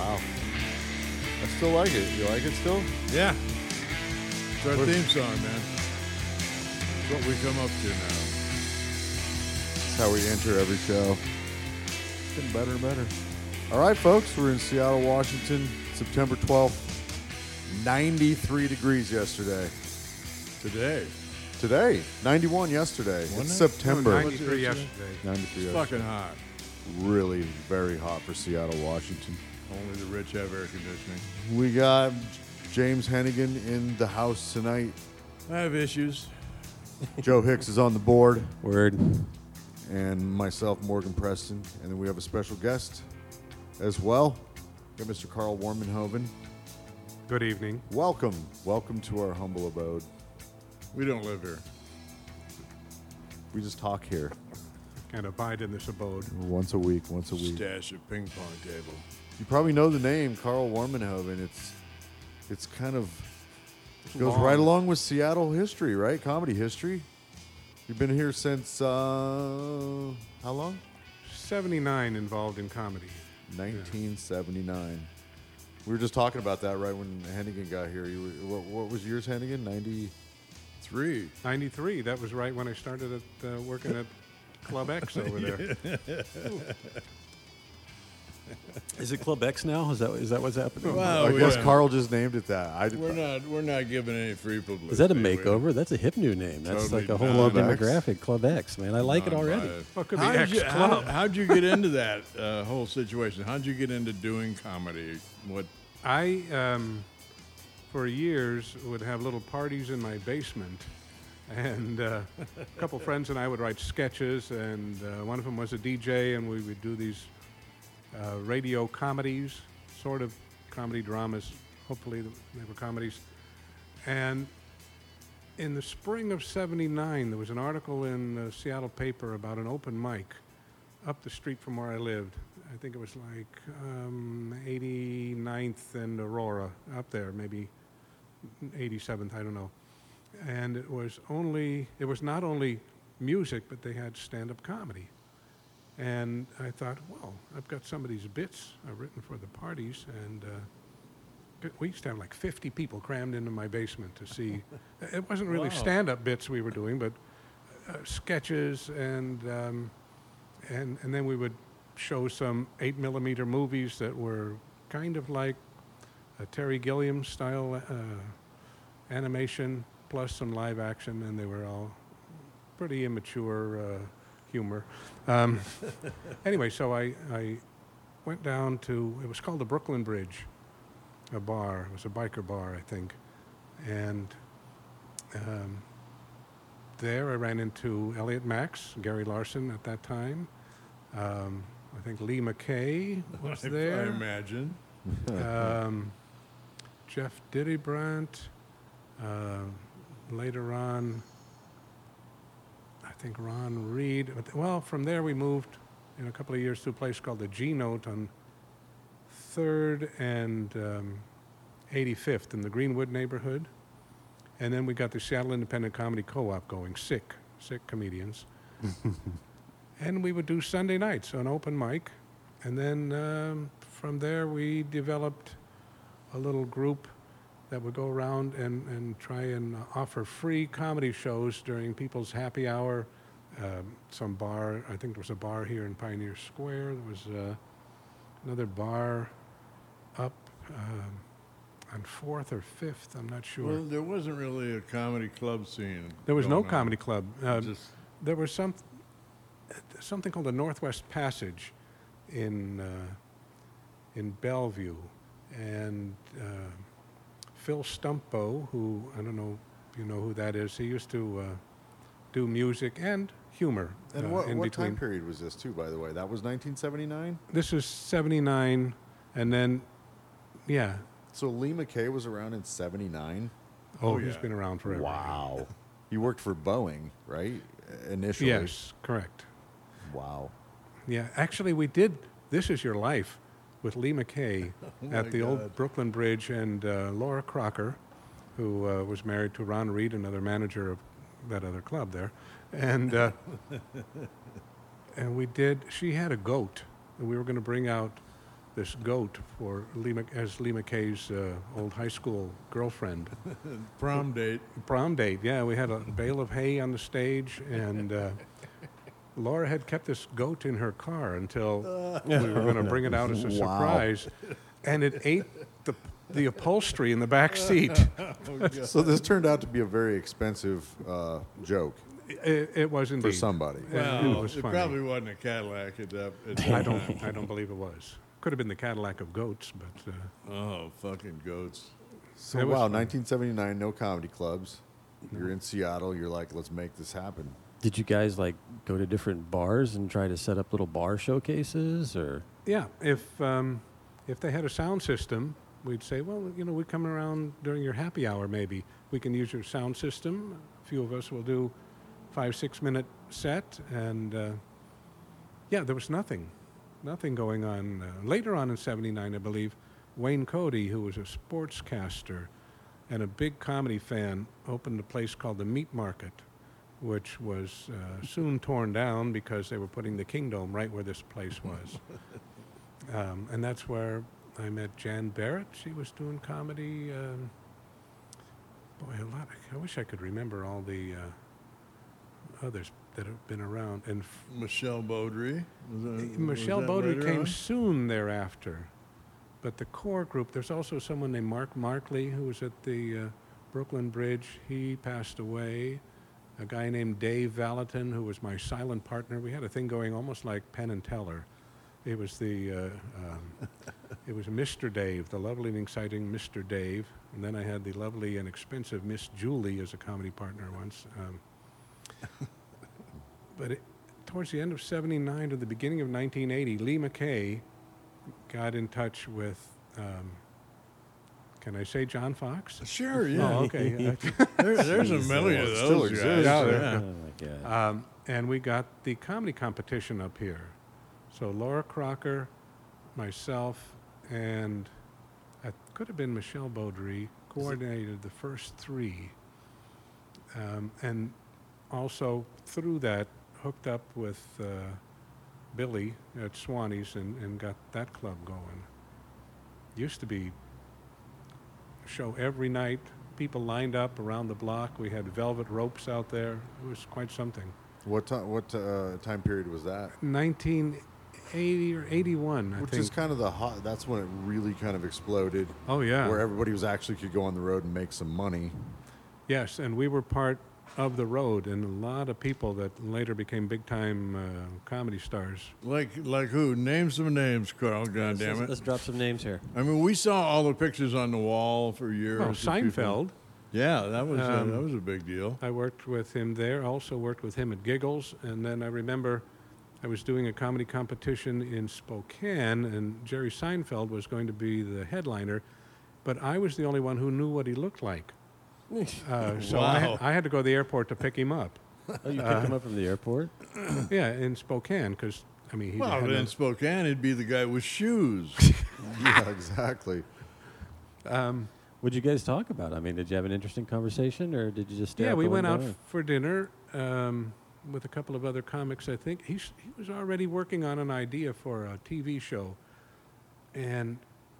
Wow. I still like it. You like it still? Yeah. It's our theme song, man. It's what we come up to now. That's how we enter every show. It's getting better and better. All right, folks. We're in Seattle, Washington, September 12th. 93 degrees yesterday. Today. 91 yesterday. Wasn't It's it? September. No, 93 yesterday. 93 It's yesterday. fucking hot. Really very hot for Seattle, Washington. Only the rich have air conditioning. We got James Hennigan in the house tonight. I have issues. Joe Hicks is on the board. Word. And myself, Morgan Preston. And then we have a special guest as well. We got Mr. Carl Warmenhoven. Good evening. Welcome. Welcome to our humble abode. We don't live here. We just talk here And abide in this abode. once a week. Stash a ping pong table. You probably know the name, Carl Warmenhoven. It's kind of goes long. right along with Seattle history, right? Comedy history. You've been here since how long? 79 involved in comedy. 1979. We were just talking about that right when Hennigan got here. What was yours, Hennigan? 3. 93, that was right when I started working at Club X over there. Is it Club X now? Is that what's happening? Wow. I guess Carl just named it that. We're not giving any free publicity. Is that a makeover? That's a hip new name. That's Totally like a whole not. new Club X? demographic. Club X, man. I like it already. Well, it could be X Club. How'd you get into that whole situation? How'd you get into doing comedy? What? I, for years, would have little parties in my basement. And a couple friends and I would write sketches, and one of them was a DJ, and we would do these radio comedies, sort of comedy dramas. Hopefully they were comedies. And in the spring of 79, there was an article in the Seattle paper about an open mic up the street from where I lived. I think it was like 89th and Aurora, up there, maybe 87th, I don't know. And it was not only music, but they had stand-up comedy. And I thought, well, I've got some of these bits I've written for the parties, and we used to have like 50 people crammed into my basement to see. It wasn't really Wow. stand-up bits we were doing, but sketches, and then we would show some 8mm movies that were kind of like a Terry Gilliam style animation, plus some live action, and they were all pretty immature humor. Anyway, so I went down to, it was called the Brooklyn Bridge, a bar. It was a biker bar, I think. And there I ran into Elliot Max, Gary Larson at that time. I think Lee McKay was I there. imagine. Jeff Dittybrandt. Later on, I think Ron Reed. Well, from there we moved in a couple of years to a place called the G-Note on 3rd and 85th in the Greenwood neighborhood. And then we got the Seattle Independent Comedy Co-op going, sick comedians. And we would do Sunday nights on open mic. And then from there we developed a little group that would go around and try and offer free comedy shows during people's happy hour. Some bar, I think there was a bar here in Pioneer Square. There was another bar up on 4th or 5th, I'm not sure. Well, there wasn't really a comedy club scene. There was no going on. comedy club. Just There was something called the Northwest Passage in Bellevue, and Phil Stumpo, who I don't know if you know who that is. He used to do music and humor. And what in between. time period was this, too, by the way? That was 1979? This was 79, and then, yeah. So Lee McKay was around in 79? Oh, yeah. he's been around forever. Wow. You worked for Boeing, right? Initially? Yes, correct. Wow. Yeah, actually, we did This Is Your Life with Lee McKay at the old Brooklyn Bridge, and Laura Crocker, who was married to Ron Reed, another manager of that other club there. And and we did, she had a goat, and we were going to bring out this goat for Lee, as Lee McKay's old high school girlfriend. Prom date. Prom date, yeah. We had a bale of hay on the stage, and Laura had kept this goat in her car until we were going to bring it out as a Wow. surprise, and it ate the upholstery in the back seat. So this turned out to be a very expensive joke It was indeed. for somebody. Well, was it funny. probably wasn't a Cadillac at that I time. don't believe it was. Could have been the Cadillac of goats, but Oh, fucking goats. So It was wow, fun. 1979, no comedy clubs. You're in Seattle. You're like, let's make this happen. Did you guys like go to different bars and try to set up little bar showcases, or? yeah, if they had a sound system, we'd say, well, we come around during your happy hour. Maybe we can use your sound system. A few of us will do 5-6 minute set, and yeah, there was nothing going on. Later on in '79, I believe, Wayne Cody, who was a sportscaster and a big comedy fan, opened a place called the Meat Market, which was soon torn down because they were putting the Kingdome right where this place was. And that's where I met Jan Barrett. She was doing comedy. Boy, I wish I could remember all the others that have been around. And Michelle Beaudry. Michelle Beaudry came soon thereafter. But the core group, there's also someone named Mark Markley who was at the Brooklyn Bridge. He passed away. A guy named Dave Valentin, who was my silent partner. We had a thing going almost like Penn and Teller. It was it was Mr. Dave, the lovely and exciting Mr. Dave. And then I had the lovely and expensive Miss Julie as a comedy partner once. But towards the end of '79 to the beginning of 1980, Lee McKay got in touch with, can I say John Fox? Sure, yeah. Oh, okay. There's a million of It still those guys. exists, Yeah, Yeah. Oh my God. And we got the comedy competition up here. So Laura Crocker, myself, and it could have been Michelle Beaudry coordinated the first three. And also through that, hooked up with Billy at Swanee's and got that club going. Used to be a show every night. People lined up around the block. We had velvet ropes out there. It was quite something. What time period was that? 1980 or 81, I Which think. is kind of the hot. That's when it really kind of exploded, Oh, yeah. where everybody was actually could go on the road and make some money. Yes, and we were part of the road, and a lot of people that later became big-time comedy stars. Like who? Name some names, Carl. God damn Let's, it. let's drop some names here. I mean, we saw all the pictures on the wall for years. Well, of people- Seinfeld. Yeah, that was a big deal. I worked with him there. Also worked with him at Giggles, and then I remember I was doing a comedy competition in Spokane, and Jerry Seinfeld was going to be the headliner, but I was the only one who knew what he looked like. So Wow. I had to go to the airport to pick him up. Oh, you picked him up from the airport? Yeah, in Spokane, because I mean, he Well, had in Spokane, it'd be the guy with shoes. Yeah, exactly. What'd you guys talk about? I mean, did you have an interesting conversation, or did you just stare Yeah, out we the went out window? for dinner with a couple of other comics. I think he was already working on an idea for a TV show, and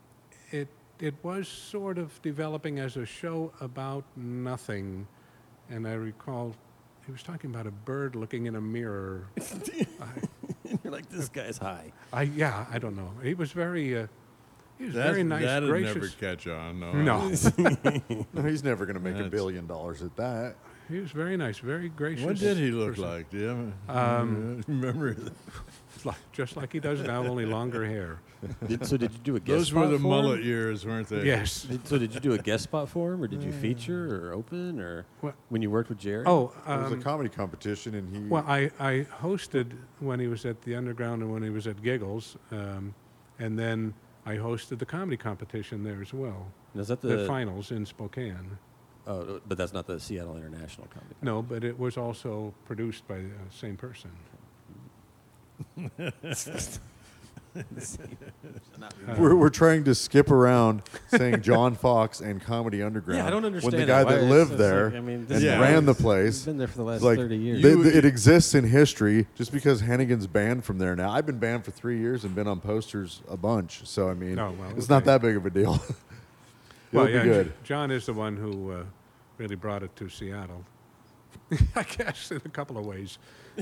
it was sort of developing as a show about nothing. And I recall he was talking about a bird looking in a mirror. You're like, this guy's high. I don't know. He was very very nice, that'd gracious. never catch on. No. No, No, he's never going to make $1 That's- billion at that. he was very nice, very gracious. What did he look person. like? Do you remember? Just like he does now, only longer hair. So did you do a guest Those spot were the for him? mullet years, weren't they? Yes. So did you do a guest spot for him, or did you feature or open, or What? when you worked with Jerry? Oh, It was a comedy competition, and he. well, I hosted when he was at the Underground and when he was at Giggles, and then I hosted the comedy competition there as well. is that The the? finals in Spokane. Oh, but that's not the Seattle International Comedy. No, but it was also produced by the same person. We're trying to skip around saying John Fox and Comedy Underground. Yeah, I don't understand when the guy that. that Why- lived it's there like, I mean, this and is- ran the He's place. been there for the last Like 30 years. it exists in history just because Hennigan's banned from there now. I've been banned for 3 years and been on posters a bunch. So I mean, Oh, well, it's not okay. that big of a deal. It'll Well, be yeah, good. John is the one who really brought it to Seattle. I guess in a couple of ways.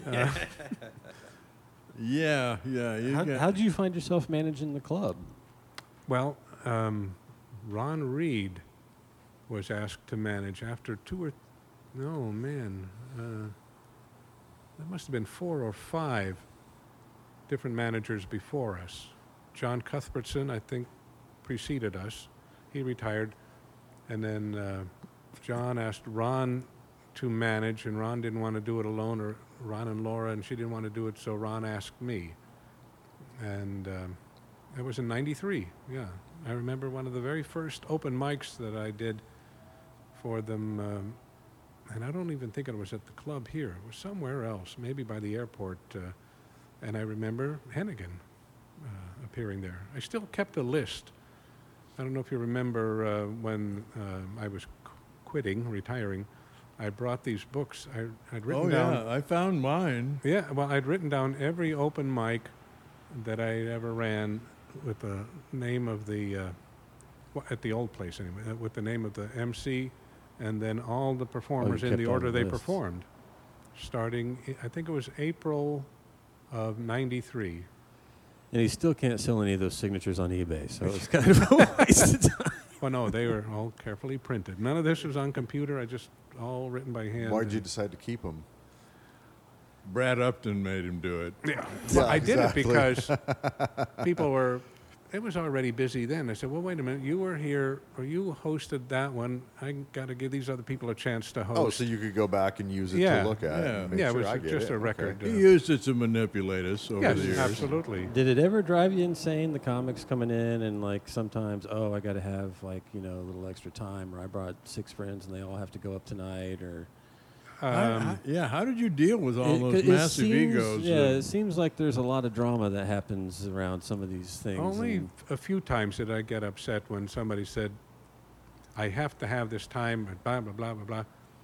Yeah. How did you find yourself managing the club? Well, Ron Reed was asked to manage after there must have been 4 or 5 different managers before us. John Cuthbertson, I think, preceded us. He retired. And then John asked Ron to manage, and Ron didn't want to do it alone, or Ron and Laura, and she didn't want to do it, so Ron asked me. And it was in '93, yeah. I remember one of the very first open mics that I did for them, and I don't even think it was at the club here. It was somewhere else, maybe by the airport. And I remember Hennigan appearing there. I still kept a list. I don't know if you remember when I was retiring, I brought these books. I'd written down. Oh, yeah. I found mine. Yeah, well, I'd written down every open mic that I ever ran with the name of the, at the old place anyway, with the name of the MC, and then all the performers in kept the all order the they lists. performed, starting, I think it was April of '93. And he still can't sell any of those signatures on eBay, so it's kind of a waste of time. Well, no, they were all carefully printed. None of this was on computer. I just all written by hand. Why'd you decide to keep them? Brad Upton made him do it. Yeah, well, Yeah, I did exactly. it because people were. It was already busy then. I said, "Well, wait a minute. You were here, or you hosted that one. I got to give these other people a chance to host." Oh, so you could go back and use it Yeah. to look at. Yeah. and make yeah, sure it I was get just it. a Okay. record. He used it to manipulate us over yes, the years. absolutely. Did it ever drive you insane, the comics coming in and like sometimes, oh, I got to have like, a little extra time, or I brought 6 friends and they all have to go up tonight, or... How did you deal with all those It massive seems, egos? Yeah, it seems like there's a lot of drama that happens around some of these things. Only and- a few times did I get upset when somebody said, "I have to have this time," and blah blah blah blah blah.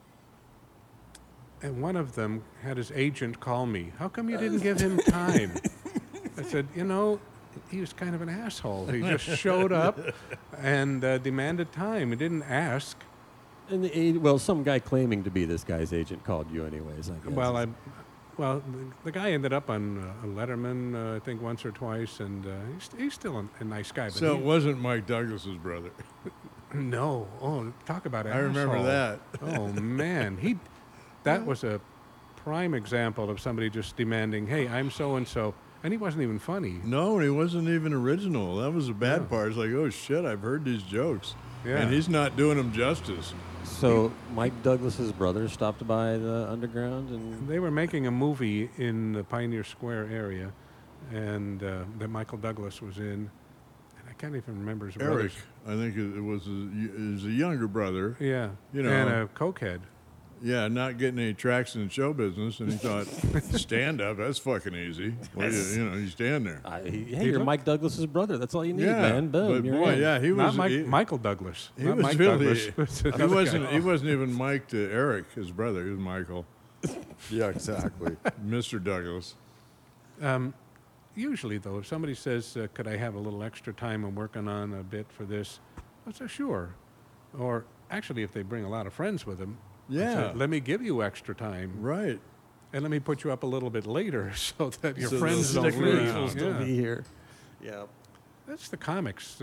And one of them had his agent call me. "How come you didn't give him time?" I said, he was kind of an asshole. He just showed up and demanded time. He didn't ask. And some guy claiming to be this guy's agent called you anyways, I guess. Well, the guy ended up on Letterman, I think, once or twice, and he's still a nice guy. But So it wasn't Mike Douglas's brother. no, talk about I remember asshole. that. Oh man, that was a prime example of somebody just demanding, "Hey, I'm so and so," and he wasn't even funny. No, he wasn't even original. That was the bad part. It's like, oh shit, I've heard these jokes, Yeah. and he's not doing them justice. So Mike Douglas's brother stopped by the Underground, and They were making a movie in the Pioneer Square area, and that Michael Douglas was in. And I can't even remember his Eric, brother's. I think it was a younger brother. Yeah, You and know. a cokehead. Yeah, not getting any traction in show business, and he thought, stand up, that's fucking easy. Well, you stand there. hey, you're looked- Mike Douglas's brother. That's all you need, Yeah, man. Boom, but you're boy, in. yeah, he Not was. Mike, Michael Douglas. He Not was Mike really. Douglas. He Another wasn't. guy. He wasn't even Mike to Eric, his brother. He was Michael, Yeah, exactly. Mr. Douglas. Usually, though, if somebody says, "Could I have a little extra time? I'm working on a bit for this," I say, "Sure." Or actually, if they bring a lot of friends with them, I say, Yeah. let me give you extra time, Right. and let me put you up a little bit later so that your So friends they'll don't stick leave. around. Will still Yeah. be here. Yeah. That's the comics.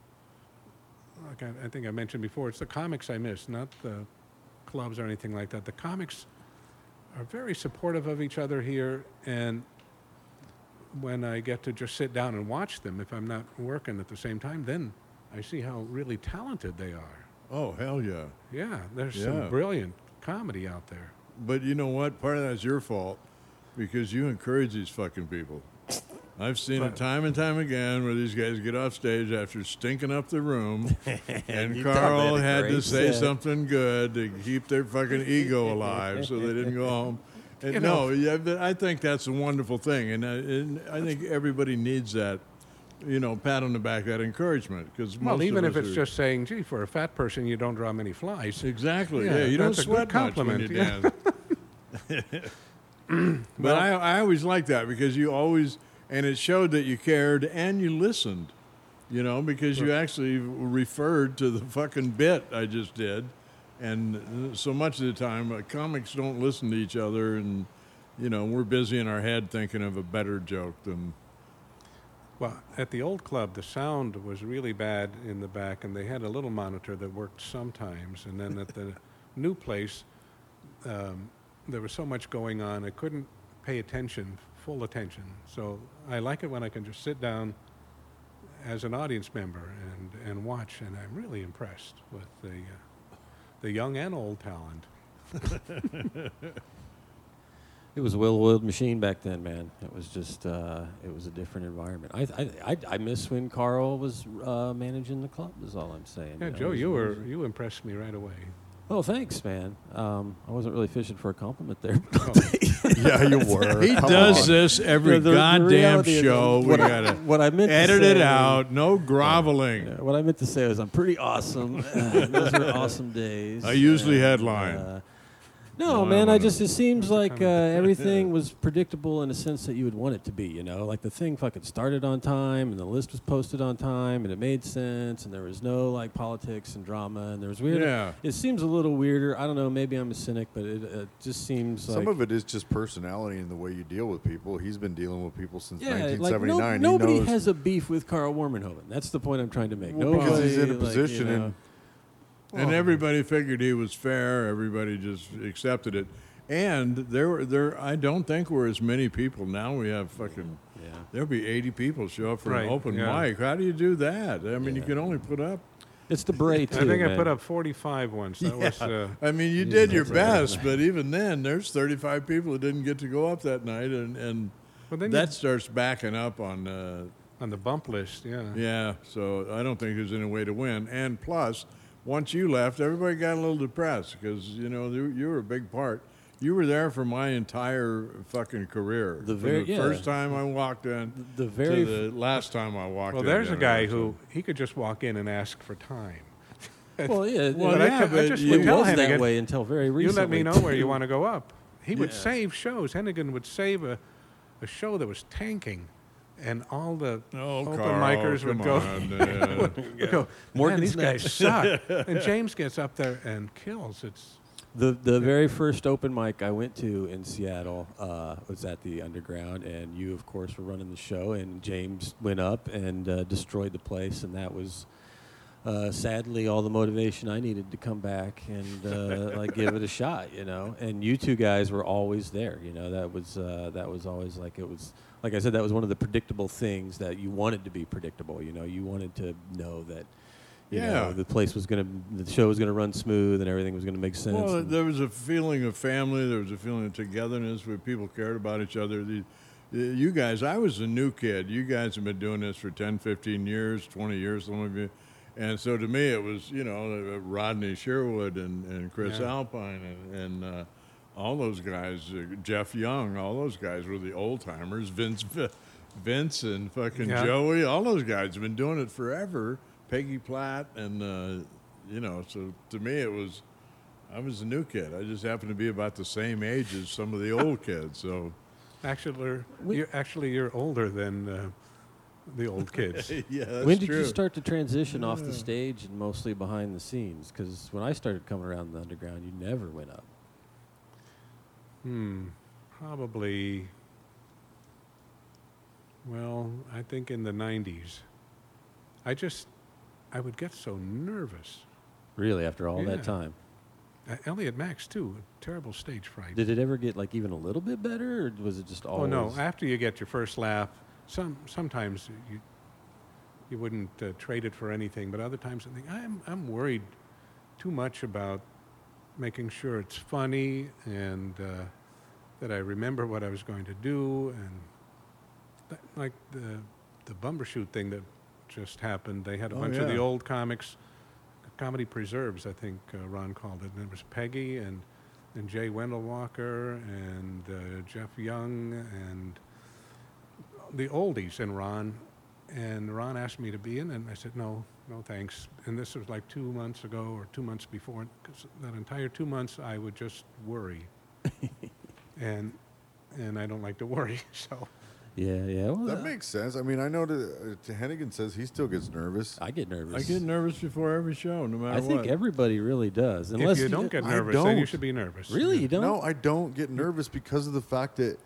Like I think I mentioned before, it's the comics I miss, not the clubs or anything like that. The comics are very supportive of each other here, and when I get to just sit down and watch them, if I'm not working at the same time, then I see how really talented they are. Oh hell yeah! Yeah, there's Yeah. some brilliant comedy out there. But you know what? Part of that's your fault because you encourage these fucking people. I've seen it time and time again where these guys get off stage after stinking up the room, and You've done Carl that had to great say set. something good to keep their fucking ego alive so they didn't go home. You no, know. yeah, but I think that's a wonderful thing, and I think everybody needs that, pat on the back, that encouragement, because Well, even if it's just saying, "Gee, for a fat person, you don't draw many flies." exactly, Yeah, you don't that's a good sweat much when compliment, you yeah. dance. But I always like that because you always, and it showed that you cared and you listened, because you actually referred to the fucking bit I just did. And so much of the time, comics don't listen to each other, and, we're busy in our head thinking of a better joke than. Well, at the old club, the sound was really bad in the back, and they had a little monitor that worked sometimes. And then at the new place, there was so much going on, I couldn't pay attention, full attention. So I like it when I can just sit down as an audience member and watch, and I'm really impressed with the young and old talent. It was a well-oiled machine back then, man. It was just, it was a different environment. I miss when Carl was managing the club. Is all I'm saying. Yeah, You know, Joe, it was- you impressed me right away. Oh, thanks, man. I wasn't really fishing for a compliment there. Yeah, you were. He Come does on. this every Yeah, the goddamn reality is show. We what I- gotta what I meant to edit say- it out. No groveling. Yeah, what I meant to say was I'm pretty awesome. Those are awesome days. I usually And, headline. No, No, man, I it seems like comment. everything was predictable in a sense that you would want it to be, Like the thing fucking started on time and the list was posted on time and it made sense and there was no like politics and drama and there was weird. Yeah. It seems a little weirder. I don't know, maybe I'm a cynic, but it just seems like... Some of it is just personality and the way you deal with people. He's been dealing with people since Yeah, like 1979. nobody he knows, has a beef with Carl Warmenhoven. That's the point I'm trying to make. Well, Nobody, because he's in a like, position you know, and And everybody figured he was fair. Everybody just accepted it. And there. I don't think we're as many people now. We have fucking. Yeah. There'll be 80 people show up for Right, an open yeah. mic. How do you do that? I mean, you Yeah. can only put up. It's the Bray, too, I think I man. put up 45 once. That was I mean, you did your best, but even then, there's 35 people that didn't get to go up that night, and Well, then that starts backing up on. on the bump list, yeah. Yeah, so I don't think there's any way to win. And plus, once you left, everybody got a little depressed because you were a big part. You were there for my entire fucking career. The From yeah. first time I walked in The very to the last time I walked Well, in. there's a guy So- who he could just walk in and ask for time. Well, yeah, Well, But yeah, I but just you- would it tell was that Hennigan, way until very you recently. let me know where you want to go up. He would Yeah. save shows. Hennigan would save a show that was tanking, and all the Oh, open Carl, micers would come go. on, would go, Morgan's man, these guys next." suck. And James gets up there and kills. It's The very first open mic I went to in Seattle was at the Underground, and you, of course, were running the show, and James went up and destroyed the place, and that was sadly all the motivation I needed to come back and like give it a shot, And you two guys were always there, That was always like it was. Like I said, that was one of the predictable things that you wanted to be predictable. You wanted to know that. Yeah. The show was gonna run smooth and everything was gonna make sense. Well, and- there was a feeling of family. There was a feeling of togetherness where people cared about each other. You guys, I was a new kid. You guys have been doing this for 10, 15 years, 20 years, some of you. And so to me, it was, Rodney Sherwood and Chris Yeah. Alpine and all those guys, Jeff Young, all those guys were the old timers. Vince and fucking Yeah. Joey, all those guys have been doing it forever. Peggy Platt and, so to me I was a new kid. I just happened to be about the same age as some of the old kids. So actually you're older than the old kids. yeah, that's when did true. you start to transition off the stage and mostly behind the scenes? Because when I started coming around the Underground, you never went up. Probably. Well, I think in the 90s. I would get so nervous. Really, after all Yeah. that time, Elliot Max too, terrible stage fright. did it ever get like even a little bit better, or was it just Oh always? no! After you get your first laugh, sometimes you wouldn't trade it for anything, but other times I think I'm worried too much about making sure it's funny and that I remember what I was going to do, and like the Bumbershoot thing that just happened. They had a Oh, bunch of the yeah. old comics, comedy preserves, I think Ron called it, and it was Peggy and and Jay Wendell Walker and Jeff Young and the oldies and Ron. And Ron asked me to be in, and I said, no, thanks. And this was like 2 months ago or 2 months before. Because that entire 2 months, I would just worry. and I don't like to worry, so. Yeah. Well, That makes sense. I mean, I know Hennigan says he still gets nervous. I get nervous. I get nervous before every show, no matter I what. think everybody really does. Unless If you don't get I nervous, then you don't. should be nervous. Really, you don't? No, I don't get nervous because of the fact that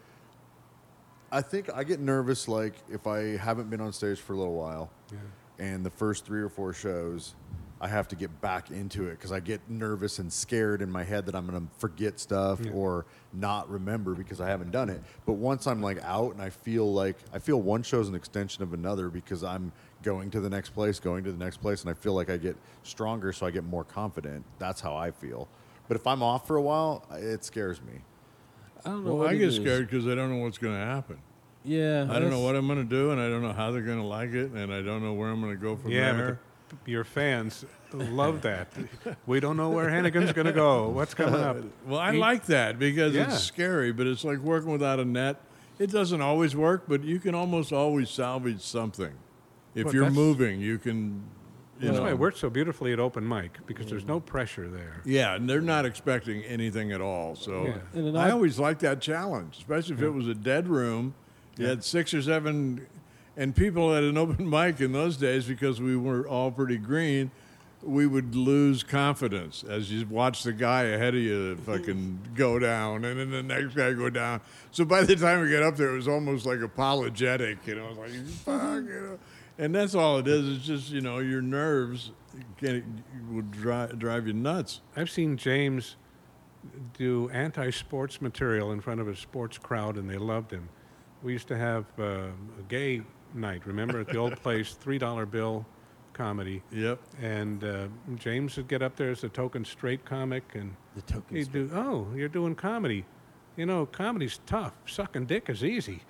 I think I get nervous like if I haven't been on stage for a little while, Yeah. and the first 3 or 4 shows, I have to get back into it because I get nervous and scared in my head that I'm going to forget stuff or not remember because I haven't done it. But once I'm like out and I feel one show's an extension of another because I'm going to the next place, and I feel like I get stronger, so I get more confident. That's how I feel. But if I'm off for a while, it scares me. I don't know. Well, what I it get is. scared because I don't know what's going to happen. Yeah. I don't know what I'm going to do, and I don't know how they're going to like it, and I don't know where I'm going to go from Yeah, there. but your fans love that. We don't know where Hennigan's going to go. What's coming up? Well, I like that because Yeah. it's scary, but it's like working without a net. It doesn't always work, but you can almost always salvage something. If Well, you're that's- moving, you can, That's why it works so beautifully at open mic, because there's no pressure there. Yeah, and they're not expecting anything at all. So Yeah. And then I I- always like that challenge, especially if it was a dead room. You had 6 or 7, and people at an open mic in those days, because we were all pretty green, we would lose confidence as you watch the guy ahead of you fucking go down, and then the next guy go down. So by the time we get up there, it was almost like apologetic, you know, it's like, fuck, you know. And that's all it is. It's just, you know, your nerves would drive you nuts. I've seen James do anti-sports material in front of a sports crowd, and they loved him. We used to have a gay night, remember, at the old place, $3 bill comedy. Yep. And James would get up there as a token straight comic, and The token. he'd do, oh, you're doing comedy. You know, comedy's tough. Sucking dick is easy.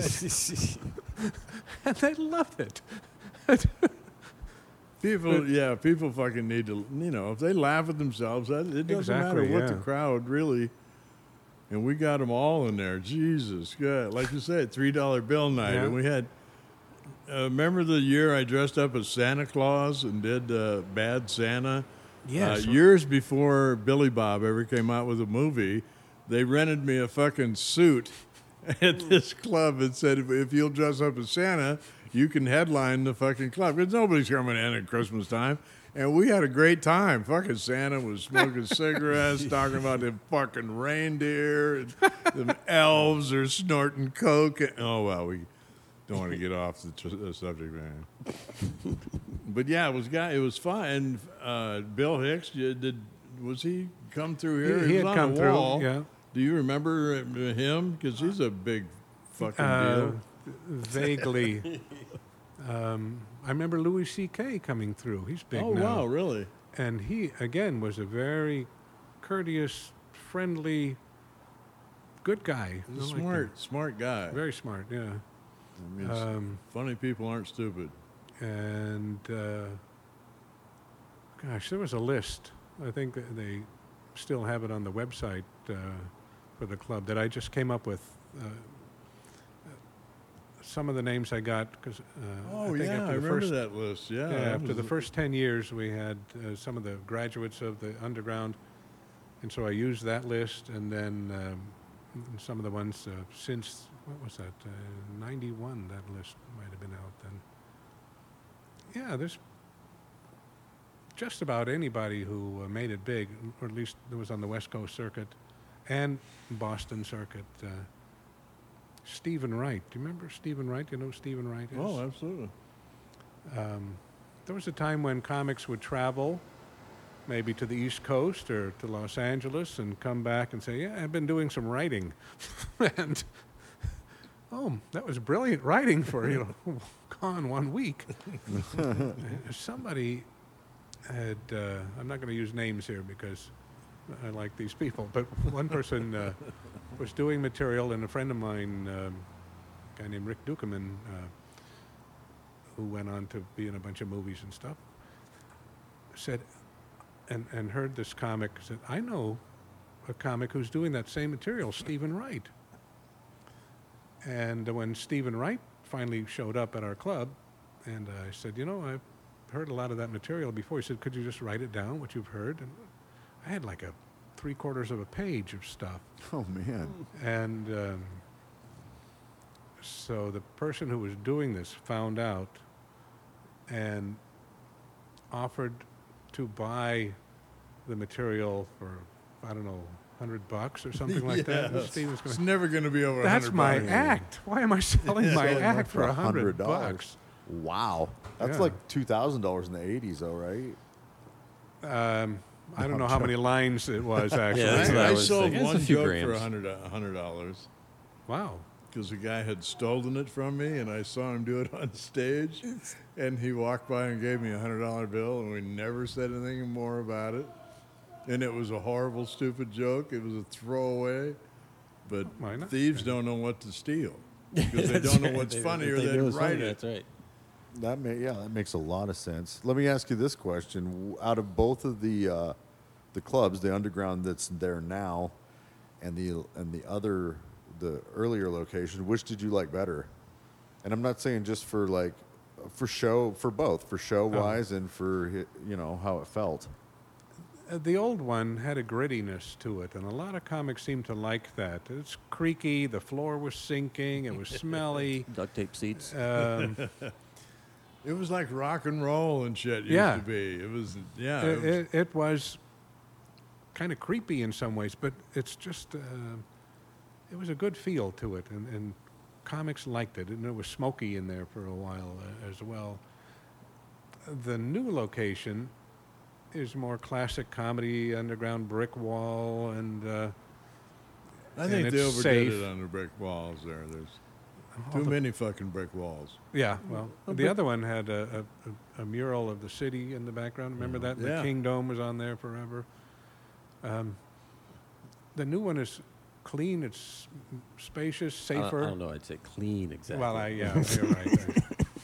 And they loved it. People fucking need to, you know, if they laugh at themselves, it doesn't matter Exactly, what the yeah. crowd really, and we got them all in there. Jesus, God. Like you said, $3 bill night. Yeah. And we had, remember the year I dressed up as Santa Claus and did Bad Santa? Yes. Years before Billy Bob ever came out with a movie, they rented me a fucking suit at this club and said, if you'll dress up as Santa, you can headline the fucking club. Because nobody's coming in at Christmas time. And we had a great time. Fucking Santa was smoking cigarettes, talking about them fucking reindeer, and them elves are snorting coke. Oh, well, we don't want to get off the subject, man. But yeah, it was fun. And Bill Hicks, was he come through here? He was had on come the through, wall. yeah. Do you remember him? Because he's a big fucking deal. Vaguely. I remember Louis C.K. coming through. He's big Oh, now. wow, really? And he, again, was a very courteous, friendly, good guy. I He's a liked smart guy. him. Very smart, yeah. I mean, funny people aren't stupid. And, gosh, there was a list. I think that they still have it on the website for the club that I just came up with. Some of the names I got because Oh, I think yeah, after I the remember first, that list. Yeah. Yeah, that after was the first 10 years, we had some of the graduates of the underground, and so I used that list, and then some of the ones since, what was that, 91, that list might have been out then. Yeah, there's just about anybody who made it big, or at least it was on the West Coast circuit and Boston circuit. Stephen Wright. Do you remember Stephen Wright? Do you know who Stephen Wright is? Oh, absolutely. There was a time when comics would travel, maybe to the East Coast or to Los Angeles, and come back and say, yeah, I've been doing some writing. And, oh, that was brilliant writing for, gone 1 week. Somebody had, I'm not going to use names here because I like these people, but one person was doing material, and a friend of mine, a guy named Rick Dukeman, who went on to be in a bunch of movies and stuff, said, and heard this comic, said, I know a comic who's doing that same material, Stephen Wright. And when Stephen Wright finally showed up at our club, and I said, I've heard a lot of that material before. He said, could you just write it down, what you've heard? And I had like a 3/4 of a page of stuff. Oh, man. And so the person who was doing this found out and offered to buy the material for, I don't know, $100 or something like that. And Yes. Steve was It's going, never going to be over that's $100. my act. Why am I selling my Selling act for $100. $100? Wow. That's Yeah. like $2,000 in the 80s, though, right? I don't know how many lines it was, actually. Yeah, that's what I I was sold thinking. It's one a few joke grams. for $100 Wow. because the guy had stolen it from me, and I saw him do it on stage. And he walked by and gave me a $100 bill, and we never said anything more about it. And it was a horrible, stupid joke. It was a throwaway. But Why not? thieves don't know what to steal because they don't know what's funny or They they'd know it's write funny, it. That's right. That makes a lot of sense. Let me ask you this question: out of both of the clubs, the underground that's there now, and the earlier location, which did you like better? And I'm not saying just for both, for show wise and for how it felt. The old one had a grittiness to it, and a lot of comics seem to like that. It's creaky, the floor was sinking, it was smelly. Duct tape seats. It was like rock and roll and shit used Yeah. to be. It was, yeah. It was kind of creepy in some ways, but it's just, it was a good feel to it, and comics liked it, and it was smoky in there for a while as well. The new location is more classic comedy, underground brick wall, and I think and they it's overdid safe. it on the brick walls there. There's too many fucking brick walls. Yeah, well, the other one had a mural of the city in the background. Remember that? Yeah. The King Dome was on there forever. The new one is clean. It's spacious, I safer. don't know. I'd say clean exactly. Well, yeah, you're right.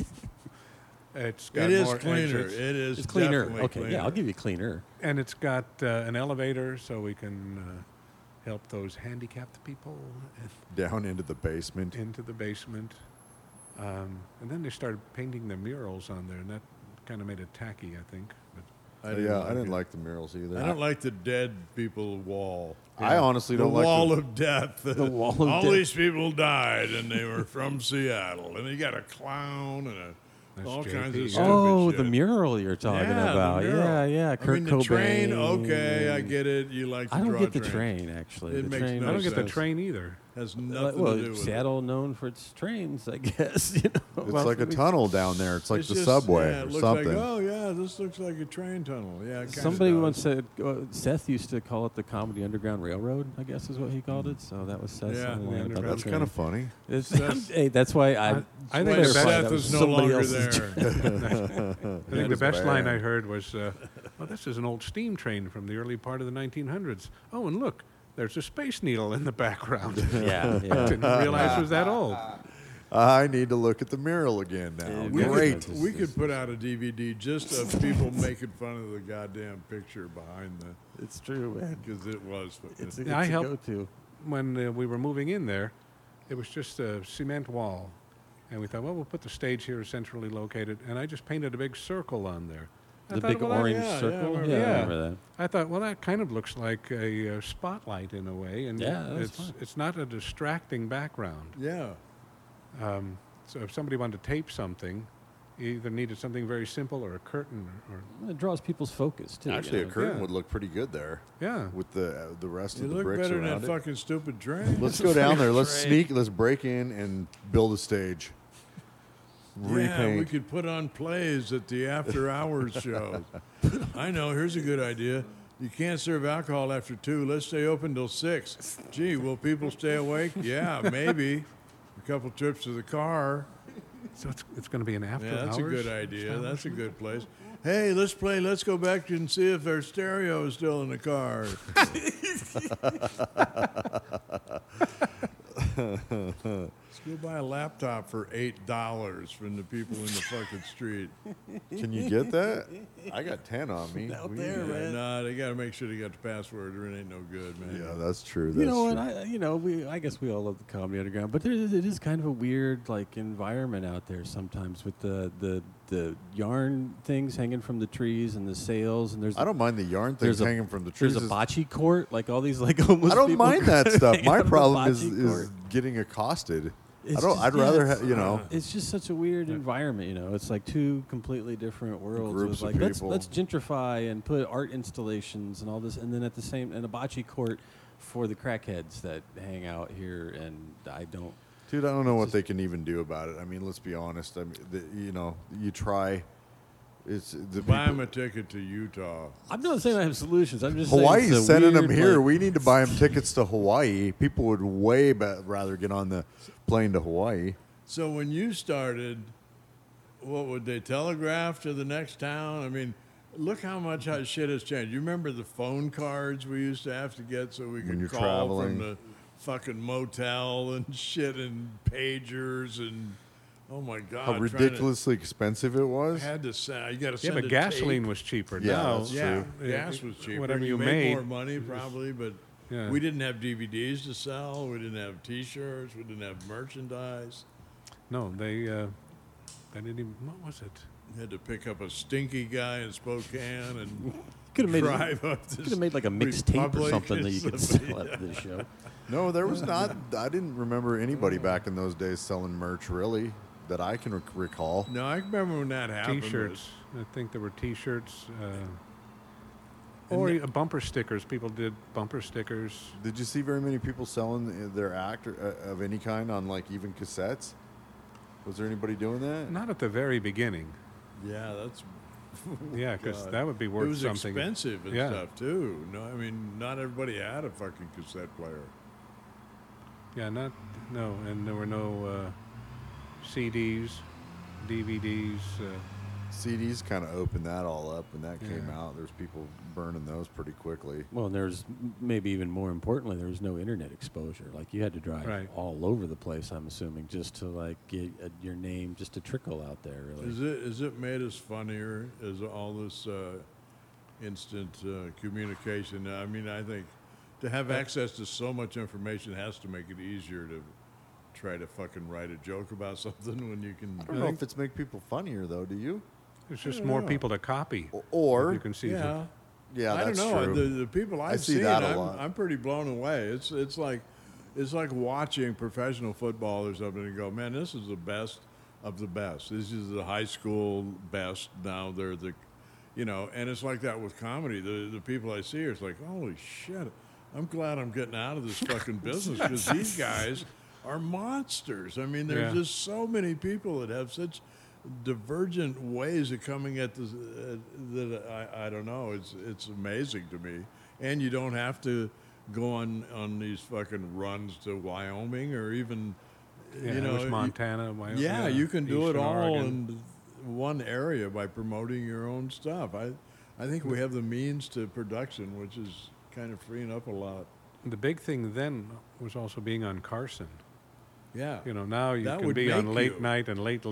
It's got It is more cleaner. exits. It is it's cleaner. definitely Okay, cleaner. yeah, I'll give you cleaner. And it's got an elevator so we can help those handicapped people Down into the basement. into the basement. And then they started painting the murals on there, and that kind of made it tacky, I think. But I didn't it. like the murals either. I don't like the dead people wall. I honestly The don't like wall of death. The wall of All death. these people died, and they were from Seattle. And you got a clown and That's all JP. kinds of Yeah. stupid Oh, shit. the mural you're talking Yeah, the about. mural. Yeah, yeah. I Kurt mean, the Cobain. train, okay, I get it. You like to I don't draw get the trains. train, actually. It the makes train no I don't get the sense. train either. Has nothing well, to do with Seattle known for its trains, I guess. You know. It's Well, like a tunnel down there. It's like It's the just- subway yeah, it or looks something. Like, oh yeah, this looks like a train tunnel. Yeah, it kinda Somebody does. once said Seth used to call it the Comedy Underground Railroad. I guess is what he called it. So that was Seth's Yeah, little the line about Underground. the That's train. kind of funny. It's, Seth's- hey, that's why I. I Wait, think clarify the Seth that best, was is no somebody longer else's there. I think the was best line bad. I heard was, "Oh, this is an old steam train from the early part of the 1900s. Oh, and look, there's a Space Needle in the background." yeah, yeah. Didn't realize it was that old. I need to look at the mural again now. Yeah, We Great. could, we could put out a DVD just of people making fun of the goddamn picture behind the, It's true, man. because it was. It's Yeah, I a helped- go-to. When we were moving in there, it was just a cement wall. And we thought, well, we'll put the stage here centrally located. And I just painted a big circle on there. I The thought, big well, orange yeah, circle. yeah, Yeah, I yeah. remember that. I thought, well, that kind of looks like a spotlight in a way. And Yeah, that's fine. it's not a distracting background. Yeah. So if somebody wanted to tape something, you either needed something very simple or a curtain or It draws people's focus too. Actually, you a know? curtain Yeah. would look pretty good there yeah. with the rest You of the look bricks better than around that it. fucking stupid train. Let's go down there. Let's Train. sneak. Let's break in and build a stage. Yeah, we Repaint. could put on plays at the after hours shows. I know. Here's a good idea. You can't serve alcohol after 2. Let's stay open till 6. Gee, will people stay awake? Yeah, maybe. A couple trips to the car. So it's going to be an after Yeah, that's a hours good idea. That's a establishment? good place. Hey, let's play. Let's go back and see if their stereo is still in the car. Let's go buy a laptop for $8 from the people in the fucking street. Can you get that? I got 10 on me. Out We- there, Yeah, man. nah, they got to make sure they got the password, or it ain't no good, man. Yeah, that's true. That's You know what? true. I guess we all love the Comedy Underground, but it is kind of a weird like environment out there sometimes with the yarn things hanging from the trees and the sails, and there's I don't mind the yarn things there's a- hanging from the trees. there's a bocce court, like all these like homeless I don't people mind that stuff. hanging out My on the problem is bocce court. getting accosted. It's I don't. just- I'd yeah, rather it's- you know. It's just such a weird environment, you know. It's like two completely different worlds. Groups With of like people. let's gentrify and put art installations and all this, and then at the same and a bocce court for the crackheads that hang out here. And I don't. Dude, I don't know what they can even do about it. I mean, let's be honest. I mean, you know, you try. It's the Buy them people, a ticket to Utah. I'm not saying I have solutions. I'm just saying Hawaii's it's a sending them weird, here. like- We need to buy them tickets to Hawaii. People would way rather get on the plane to Hawaii. So when you started, what would they telegraph to the next town? I mean, look how shit has changed. You remember the phone cards we used to have to get so we When could you're call traveling. from the fucking motel and shit, and pagers, and oh my god, How trying ridiculously expensive it to, was. had to send. You got to Yeah, send. but a gasoline tape. was cheaper. Yeah, now, that's Yeah, true. gas was cheaper. Whatever you made made. more money probably, but Yeah. we didn't have DVDs to sell. We didn't have T-shirts. We didn't have merchandise. No, they didn't even. What was it? You had to pick up a stinky guy in Spokane and Could have made drive up could have made like a mixtape or Republic something and that you could somebody- sell after the show. No, there was not. I didn't remember anybody back in those days selling merch really that I can recall. No, I remember when that happened. T-shirts. I think there were T-shirts. Or bumper stickers. People did bumper stickers. Did you see very many people selling their act of any kind on like even cassettes? Was there anybody doing that? Not at the very beginning. Yeah, that's Yeah, because God. that would be it worth was something. expensive and Yeah. stuff too. No, I mean not everybody had a fucking cassette player. Yeah, and there were no CDs, DVDs. CDs kind of opened that all up when that came Yeah. out. There's people burning those pretty quickly. Well, and there's maybe even more importantly, there was no internet exposure. Like you had to drive Right. all over the place. I'm assuming just to like get your name just to trickle out there. Really, Is it made us funnier? Is all this instant communication? I mean, I think to have access to so much information has to make it easier to try to fucking write a joke about something when you can. I don't know if it's make people funnier though. Do you? There's just don't more know. people to copy. Or you can see. Yeah. yeah, I that's don't know. true. The people I've see seen, that a lot. I'm pretty blown away. It's like watching professional football or something and go, man, this is the best of the best. This is the high school best. Now they're the, and it's like that with comedy. The people I see are it's like, holy shit, I'm glad I'm getting out of this fucking business because these guys are monsters. I mean, there's Yeah. just so many people that have such divergent ways of coming at this that I don't know. It's amazing to me, and you don't have to go on these fucking runs to Wyoming or even Yeah, it was Montana. Wyoming, yeah, you can do it Eastern all Oregon. in one area by promoting your own stuff. I think we have the means to production, which is kind of freeing up a lot. The big thing then was also being on Carson. Yeah, Now you That can would be on make late you. night and late,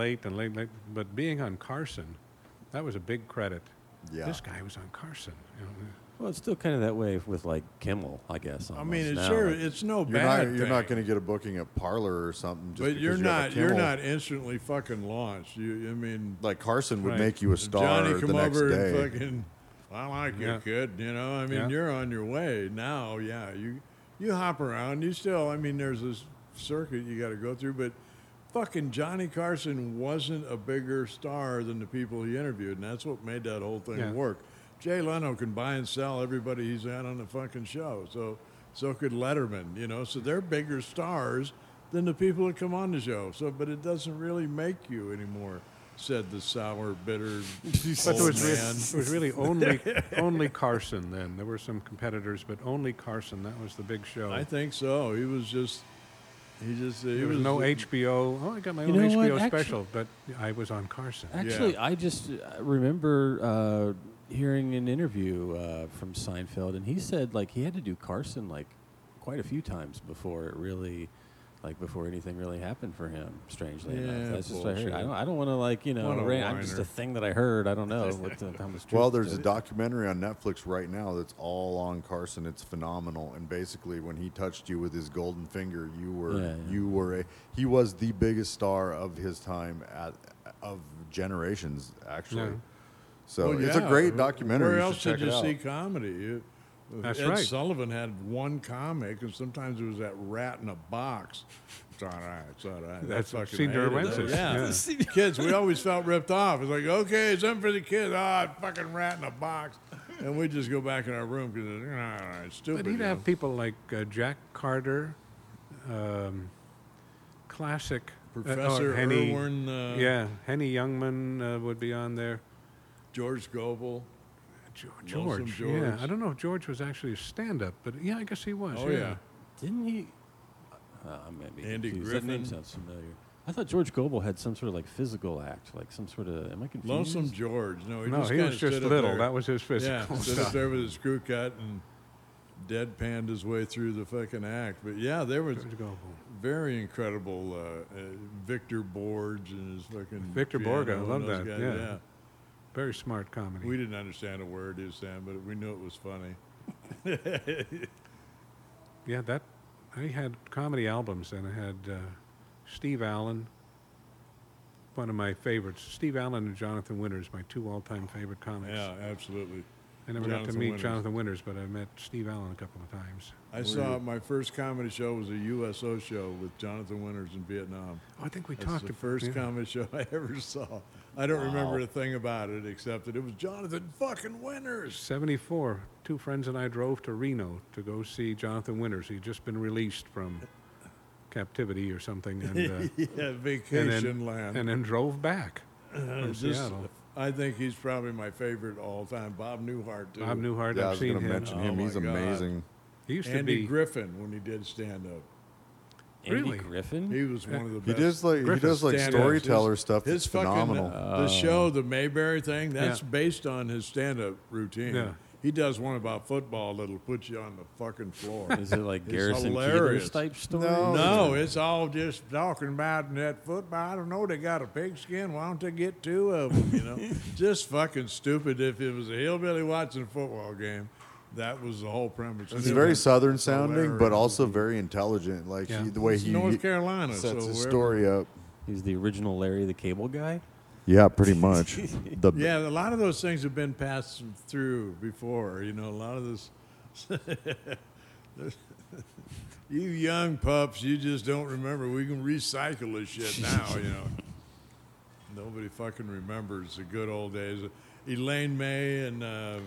but being on Carson, that was a big credit. Yeah. This guy was on Carson. well, it's still kind of that way with like Kimmel, I guess. I almost mean, it's now. sure Like, it's no You're bad not. You're not thing. going to get a booking at Parlor or something. Just But because you're you have a not. You're Kimmel. not instantly fucking launched. I mean, Like Carson would Right. make you a star Johnny the come next over day. and fucking. I like you, Yeah. kid. I mean, Yeah. you're on your way now. Yeah, you hop around. You still. I mean, there's this circuit you got to go through, but. Fucking Johnny Carson wasn't a bigger star than the people he interviewed, and that's what made that whole thing Yeah. work. Jay Leno can buy and sell everybody he's had on the fucking show, so could Letterman, so they're bigger stars than the people that come on the show. So, but it doesn't really make you anymore, said the sour, bitter But old it man. was really only Carson then. There were some competitors, but only Carson. That was the big show. I think so. He was there was no HBO. Oh, I got my You own know what? HBO Actu- special, but I was on Carson. Actually, Yeah. I just remember hearing an interview from Seinfeld, and he said like he had to do Carson like quite a few times before it really like before anything really happened for him. Strangely Yeah, enough, that's just what I heard. bullshit. I don't want to like What a I'm just whiner. a thing that I heard. I don't know how much truth. Well, there's to a it. documentary on Netflix right now that's all on Carson. It's phenomenal. And basically, when he touched you with his golden finger, he was the biggest star of his time of generations, actually. Yeah. So Well, it's a yeah. great documentary. Where You else should check did you it out. see comedy? That's Ed right. Sullivan had one comic, and sometimes it was that rat in a box. It's all right. It's all right. That's I fucking Senior hated that. Wences, Yeah. Kids, we always felt ripped off. It's like, okay, something for the kids. Fucking rat in a box. And we just go back in our room because it's stupid. But he'd you have know. people like Jack Carter, classic Professor Henny. Irwin, Yeah, Henny Youngman would be on there. George Goebel. George. Lonesome George. Yeah, I don't know if George was actually a stand-up, but yeah, I guess he was. Oh, yeah. Didn't he? I'm gonna be Andy confused. That name Griffin. sounds familiar. I thought George Goebel had some sort of like physical act, like some sort of. Am I confused? Lonesome George. No, No, he kinda was just stood up little. there. That was his Yeah, physical stood up stuff. there with his screw cut and deadpanned his way through the fucking act. But yeah, there was George Goebel. very incredible Victor Borge and his fucking Victor piano Borge, I and love those that, guys, yeah. Very smart comedy. We didn't understand a word he was saying, but we knew it was funny. Yeah, that I had comedy albums, and I had Steve Allen, one of my favorites. Steve Allen and Jonathan Winters, my two all-time favorite comics. Yeah, absolutely. I never got to Jonathan meet Winters. Jonathan Winters, but I met Steve Allen a couple of times. I saw my first comedy show was a USO show with Jonathan Winters in Vietnam. Oh, I think we That's talked the about first yeah. comedy show I ever saw. I don't remember a thing about it except that it was Jonathan fucking Winters. 74, two friends and I drove to Reno to go see Jonathan Winters. He'd just been released from captivity or something, and, Yeah, vacation land. and then drove back from Just- Seattle. I think he's probably my favorite all time. Bob Newhart too. Bob Newhart, Yeah, I I've was seen going to him. mention Oh him. my He's God. amazing. He used to Andy be Griffin when he did stand up. Andy Really? Griffin. He was one of the He best. does like stand-ups. storyteller His- stuff. His That's fucking phenomenal. the show, the Mayberry thing, that's Yeah. based on his stand-up routine. Yeah. He does one about football that'll put you on the fucking floor. Is it like It's Garrison hilarious. Keillor's type story? No, it's all just talking about that football. I don't know. They got a pigskin. Why don't they get two of them? You know, just fucking stupid. If it was a hillbilly watching a football game, that was the whole premise. It's very southern sounding, but hilarious. also very intelligent. Like Yeah. the way It's he North Carolina sets so his wherever- story up. He's the original Larry the Cable Guy. Yeah, pretty much. The Yeah, a lot of those things have been passed through before. You know, a lot of this. You young pups, you just don't remember. We can recycle this shit now. You know, nobody fucking remembers the good old days. Elaine May and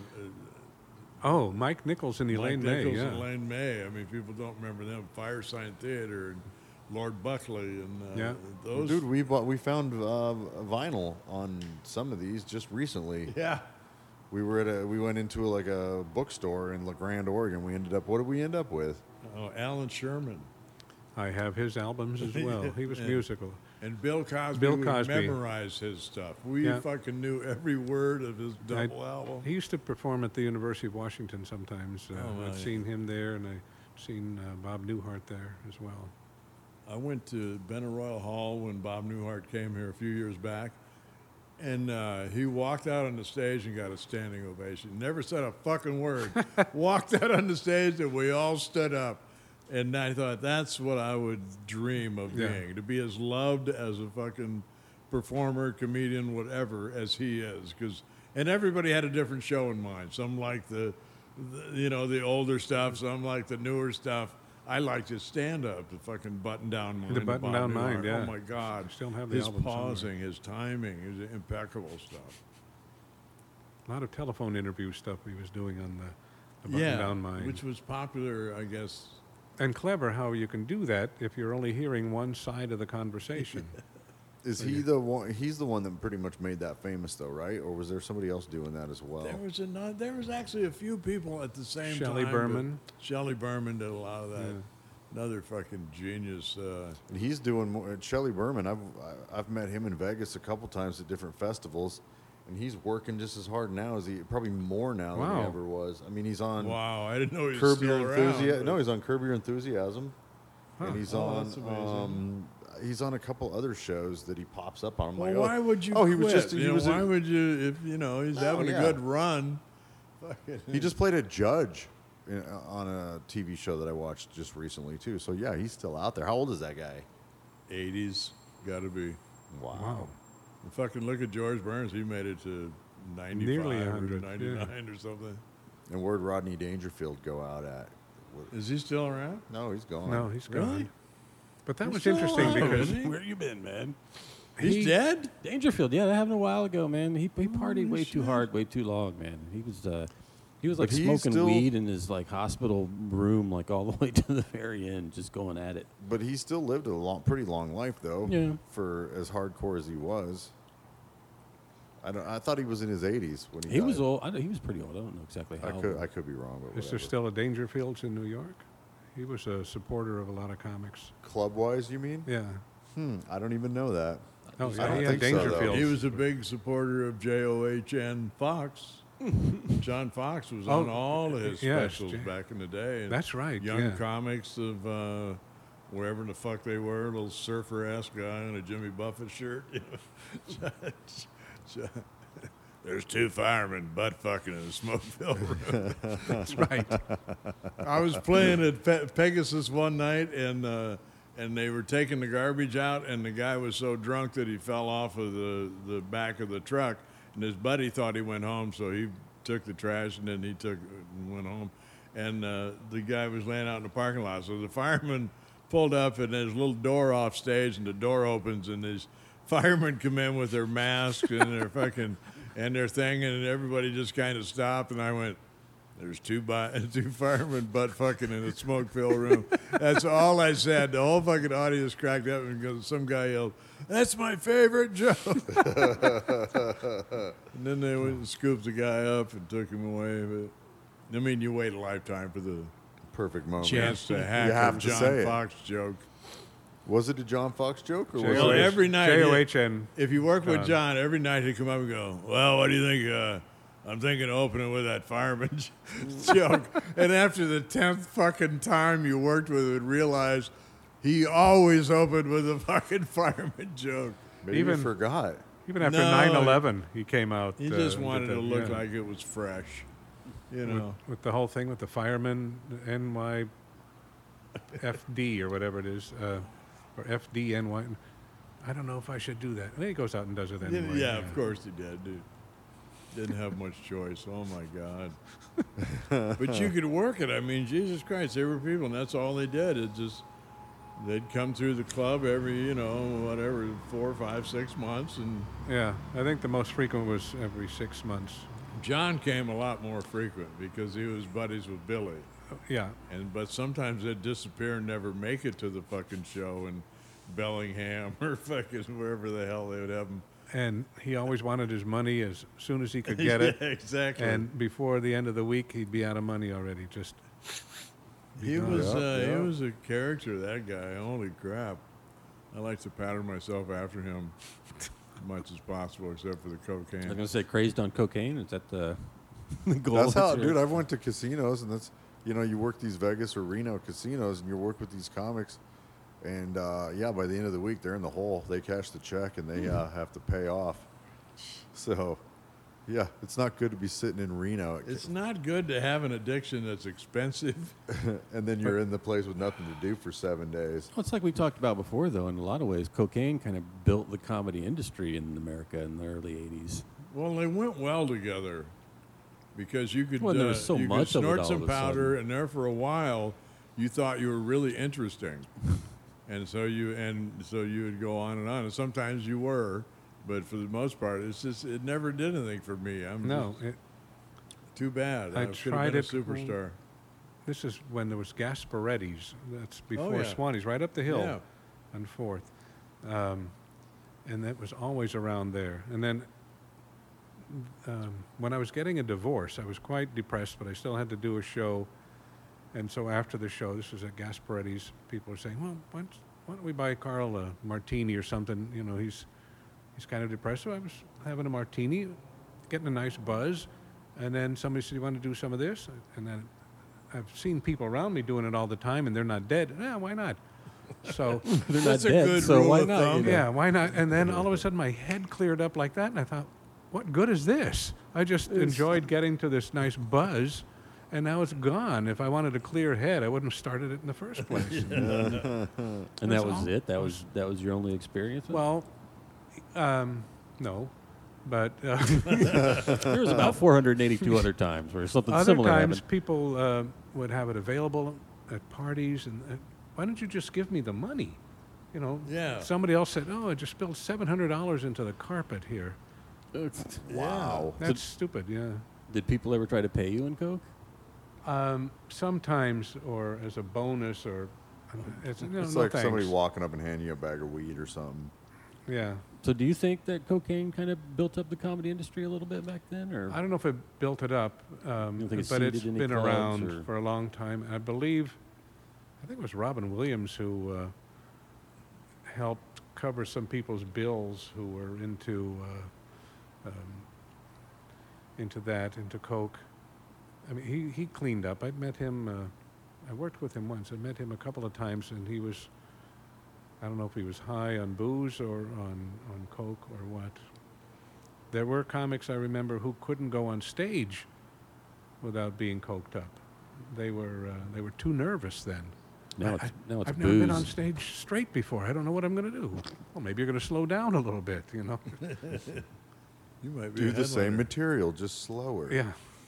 oh, Mike Nichols and Elaine Mike May. Nichols Yeah, and Elaine May. I mean, people don't remember them. Firesign Theater and Lord Buckley and Yeah. those. dude, we found vinyl on some of these just recently. Yeah. We went into like a bookstore in La Grande, Oregon. What did we end up with? Oh, Alan Sherman. I have his albums as well. He was Yeah. musical. And Bill Cosby, Bill would Cosby. memorize his stuff. We Yeah. fucking knew every word of his double album. He used to perform at the University of Washington sometimes. Oh, I've right. seen him there, and I've seen Bob Newhart there as well. I went to Benaroya Hall when Bob Newhart came here a few years back, and he walked out on the stage and got a standing ovation. Never said a fucking word. Walked out on the stage, and we all stood up. And I thought that's what I would dream of Yeah. being, to be as loved as a fucking performer, comedian, whatever, as he is. And everybody had a different show in mind. Some like the older stuff. Some like the newer stuff. I liked his stand-up, the fucking button-down mind. The of Bob Button-Down Newhart. Mind, yeah. Oh, my God. I still have the his album somewhere. pausing, his timing, his impeccable stuff. A lot of telephone interview stuff he was doing on the Button-Down Mind. which was popular, I guess. And clever how you can do that if you're only hearing one side of the conversation. Is he the one? He's the one that pretty much made that famous, though, right? Or was there somebody else doing that as well? There was actually a few people at the same time. Shelley but Berman. Shelley Berman did a lot of that. Yeah. Another fucking genius. And he's doing more. Shelley Berman, I've met him in Vegas a couple times at different festivals, and he's working just as hard now as probably more now than he Wow. ever was. I mean, he's on Wow, I didn't know he was Curb still Your around. Enthusiasm. but- No, he's on Curb Your Enthusiasm. and he's Oh, that's amazing. he's on a couple other shows that he pops up on. I'm Well, like, why would you? Oh, he was quit? just. You He know, was. why would you? If you know he's having yeah. a good run. Fucking- He just played a judge on a TV show that I watched just recently too. So yeah, he's still out there. How old is that guy? 80s, got to be. Wow. And fucking look at George Burns. He made it to 95 Nearly or 100, 99 or something. And where'd Rodney Dangerfield go out at? Is he still around? No, he's gone. No, he's gone. Really? But that He's was still interesting alive, because isn't he? Where you been, man? He's dead? Dangerfield, yeah, that happened a while ago, man. He partied way too shit. hard, way too long, man. He was like But he's smoking still- weed in his like hospital room, like all the way to the very end, just going at it. But he still lived a pretty long life though. Yeah. For as hardcore as he was. I thought he was in his 80s when he. He was died. old. He was pretty old. I don't know exactly how. I could be wrong, but is there whatever. still a Dangerfields in New York? He was a supporter of a lot of comics. Club-wise, you mean? Yeah. I don't even know that. Oh, I yeah, don't he had think so, though. Dangerfields. He was a big supporter of J-O-H-N Fox. John Fox was on all of his yes, specials J- back in the day. And That's right, Young yeah. Comics of wherever the fuck they were, a little surfer-ass guy in a Jimmy Buffett shirt. There's two firemen butt fucking in a smoke-filled room. That's right. I was playing at Pegasus one night, and they were taking the garbage out, and the guy was so drunk that he fell off of the back of the truck, and his buddy thought he went home, so he took the trash, and then he went home, and the guy was laying out in the parking lot. So the fireman pulled up, and there's a little door off stage, and the door opens, and these firemen come in with their masks and their fucking and their thing, and everybody just kind of stopped, and I went, there's two firemen butt fucking in a smoke-filled room. That's all I said. The whole fucking audience cracked up and some guy yelled, "That's my favorite joke." And then they went and scooped the guy up and took him away. But I mean, you wait a lifetime for the Perfect moment. chance to You hack have a to say John it. Fox joke. Was it a John Fox joke or was Well, it? every night, J-O-H-N. if you work with John. John, every night he'd come up and go, "Well, what do you think? I'm thinking of opening with that fireman joke." And after the 10th fucking time you worked with him, realize he always opened with a fucking fireman joke. Maybe you Even- forgot. Even after No. 9/11, he came out. He just with wanted the- to look yeah, like it was fresh, you with, know. with the whole thing with the fireman, NYFD or whatever it is, or FDNY. I don't know if I should do that. And then he goes out and does it anyway. Yeah, of course he did, dude. Didn't have much choice. Oh my God. But you could work it. I mean, Jesus Christ, there were people, and that's all they did. It just they'd come through the club every, whatever, 4, 5, 6 months, and Yeah, I think the most frequent was every 6 months. John came a lot more frequent because he was buddies with Billy. Yeah, But sometimes they'd disappear and never make it to the fucking show in Bellingham or fucking wherever the hell they would have them. and he always wanted his money as soon as he could get it. Yeah, exactly. And before the end of the week, he'd be out of money already. Just He Yeah, was yeah. he was a character, that guy. Holy crap! I like to pattern myself after him as much as possible, except for the I was cocaine. gonna say crazed on cocaine. Is that the goal? That's how, that you're- dude. I've went to casinos, and that's you work these Vegas or Reno casinos, and you work with these comics, and yeah, by the end of the week, they're in the hole. They cash the check, and they have to pay off. So, yeah, it's not good to be sitting in Reno, It's not good to have an addiction that's expensive. and then you're in the place with nothing to do for 7 days. Well, it's like we talked about before, though. In a lot of ways, cocaine kind of built the comedy industry in America in the early '80s. Well, they went well together because you could Well, there was so you much could of it snort all some of a powder, sudden. and there for a while, you thought you were really interesting, and so you would go on, and sometimes you were, but for the most part, it never did anything for me. no. Too bad. I I could have tried been a it- superstar. This is when there was Gasparetti's. That's before yeah. Swanee's, right up the hill Yeah. on 4th. And that was always around there. And then when I was getting a divorce, I was quite depressed, but I still had to do a show. And so after the show, this was at Gasparetti's, people were saying, well, why don't we buy Carl a martini or something? You know, he's kind of depressed. So I was having a martini, getting a nice buzz. And then somebody said, you want to do some of this? And then I've seen people around me doing it all the time, and they're not dead. Yeah, why not? So, They're not That's a dead, good so rule why of not? thumb. yeah, why not? And then all of a sudden my head cleared up like that, and I thought, what good is this? I just enjoyed getting to this nice buzz, and now it's gone. If I wanted a clear head, I wouldn't have started it in the first place. And That's that was all. it. That was your only experience. With it? Well, no, but There was about 482 other times where something other similar times happened. people would have it available at parties, and why don't you just give me the money? You know, Yeah. somebody else said, "Oh, I just spilled $700 into the carpet here." Wow. That's stupid. Yeah. Did people ever try to pay you in Coke? Sometimes, or as a bonus, or it's, no, It's no like somebody thanks. walking up and handing you a bag of weed or something. Yeah. So do you think that cocaine kind of built up the comedy industry a little bit back then, or I don't know if it built it up, don't think it's but it's seeded any been clubs, around or- for a long time. I think it was Robin Williams who helped cover some people's bills who were into coke. I mean, he cleaned up. I met him. I worked with him once. I met him a couple of times, and he was. I don't know if he was high on booze or on coke or what. There were comics I remember who couldn't go on stage without being coked up. They were too nervous then. now it's I've booze? never been on stage straight before. I don't know what I'm going to do. Well, maybe you're going to slow down a little bit, you know. You might be Do a the same headliner. material, just slower. Yeah.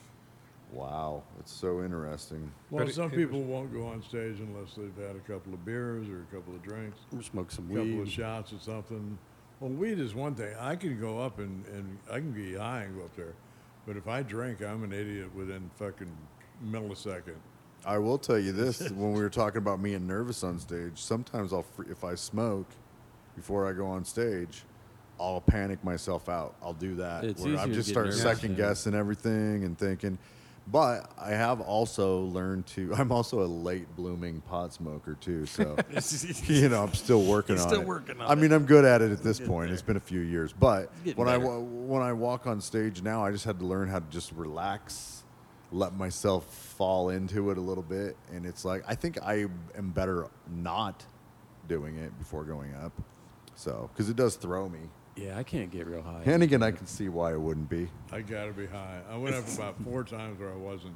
Wow. It's so interesting. Well, But some it people won't go on stage unless they've had a couple of beers or a couple of drinks, Or smoke some a couple of weed. shots or something. Well, weed is one thing. I can go up and I can be high and go up there. But if I drink, I'm an idiot within fucking millisecond. I will tell you this: when we were talking about me and nervous on stage, sometimes if I smoke before I go on stage, I'll panic myself out. I'll do that. It's where I easier to just get start nervous, second yeah. guessing everything and thinking. But I have also learned to. I'm also a late blooming pot smoker too. So you know, I'm still working He's on still it. working on I mean, it. I'm good at it at this point. It's been a few years, but Getting when better. when I walk on stage now, I just had to learn how to just relax, let myself fall into it a little bit, and it's like I think I am better not doing it before going up. So because it does throw me. Yeah, I can't get real high. And again, I can see why it wouldn't be. I gotta be high. I went up about 4 times where I wasn't,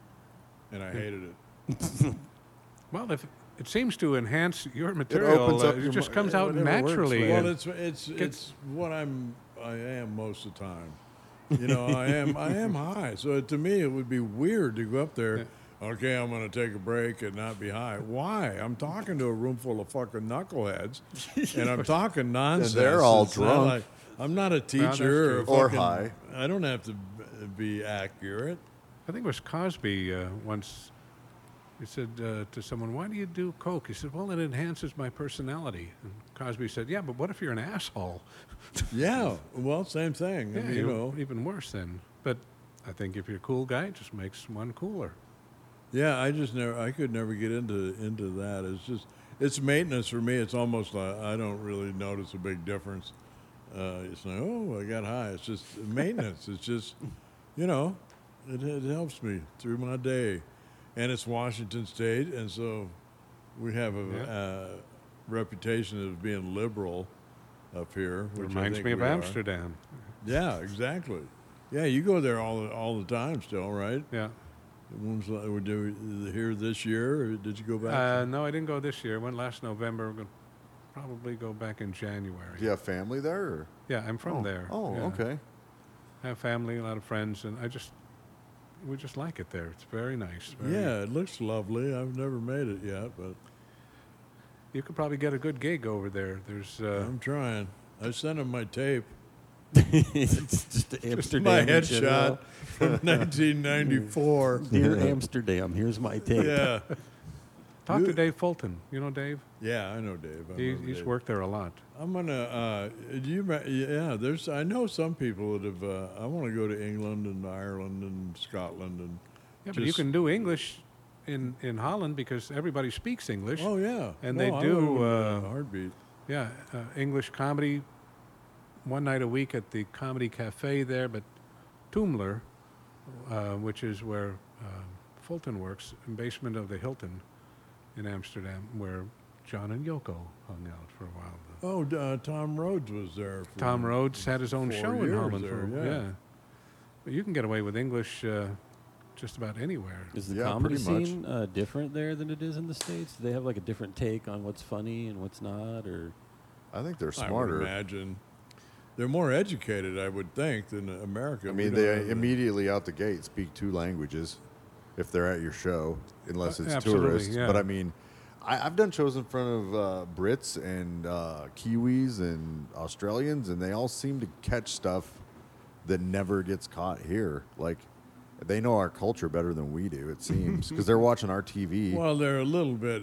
and I hated it. Well, if it seems to enhance your material, opens up it your just mi- comes out whatever works, naturally. man. Well, and it's what I am most of the time. You know, I am high. So to me, it would be weird to go up there. Okay, I'm going to take a break and not be high. Why? I'm talking to a room full of fucking knuckleheads, and I'm talking nonsense. they're all It's not drunk. like- I'm not a that's teacher true. or, Or fucking- high. I don't have to be accurate. I think it was Cosby once. He said to someone, "Why do you do coke?" He said, "Well, it enhances my personality." And Cosby said, "Yeah, but what if you're an asshole?" Yeah. Well, same thing. I Yeah, mean, you know. even worse then. But I think if you're a cool guy, it just makes one cooler. Yeah, I could never get into that. It's maintenance for me. It's almost like I don't really notice a big difference. It's like, oh, I got high. It's just maintenance. It's just, you know, it helps me through my day, and it's Washington State, and so we have a reputation of being liberal up here, which I Reminds think me of we are. Amsterdam. Yeah, exactly. Yeah, you go there all the time still, right? Yeah. We do here this year, or did you go back? No, I didn't go this year. I went last November. We're going to probably go back in January. Do you have family there? Or? Yeah, I'm from there. Oh, Yeah. okay. I have family, a lot of friends, and we just like it there. It's very nice. Very, Yeah, it looks lovely. I've never made it yet, but You could probably get a good gig over there. There's I'm trying. I sent him my tape, It's just Amsterdam. my in general. headshot from 1994. Dear Amsterdam, here's my tape. Yeah, talk to Dave Fulton. You know Dave? yeah, I know Dave. I know He's Dave. worked there a lot. I'm gonna. There's. I know some people that have. I want to go to England and Ireland and Scotland and. Yeah, but you just- can do English in Holland because everybody speaks English. Oh yeah, And No, they I do, would, heartbeat. Yeah, English comedy one night a week at the Comedy Cafe there, but Toomler, which is where Fulton works, in basement of the Hilton in Amsterdam, where John and Yoko hung out for a while. Oh, Tom Rhodes was there. For Tom Rhodes had his own 4 show in years Holland. there, Yeah. But you can get away with English just about anywhere. Is the Yeah, comedy pretty much. scene different there than it is in the States? Do they have like a different take on what's funny and what's not? Or I think they're I would smarter. imagine they're more educated, I would think, than America. I We mean, don't they have the- immediately out the gate speak 2 languages if they're at your show, unless it's Absolutely, tourists. yeah. But I mean, I've done shows in front of Brits and Kiwis and Australians, and they all seem to catch stuff that never gets caught here. Like, they know our culture better than we do, it seems, because they're watching our TV. Well, they're a little bit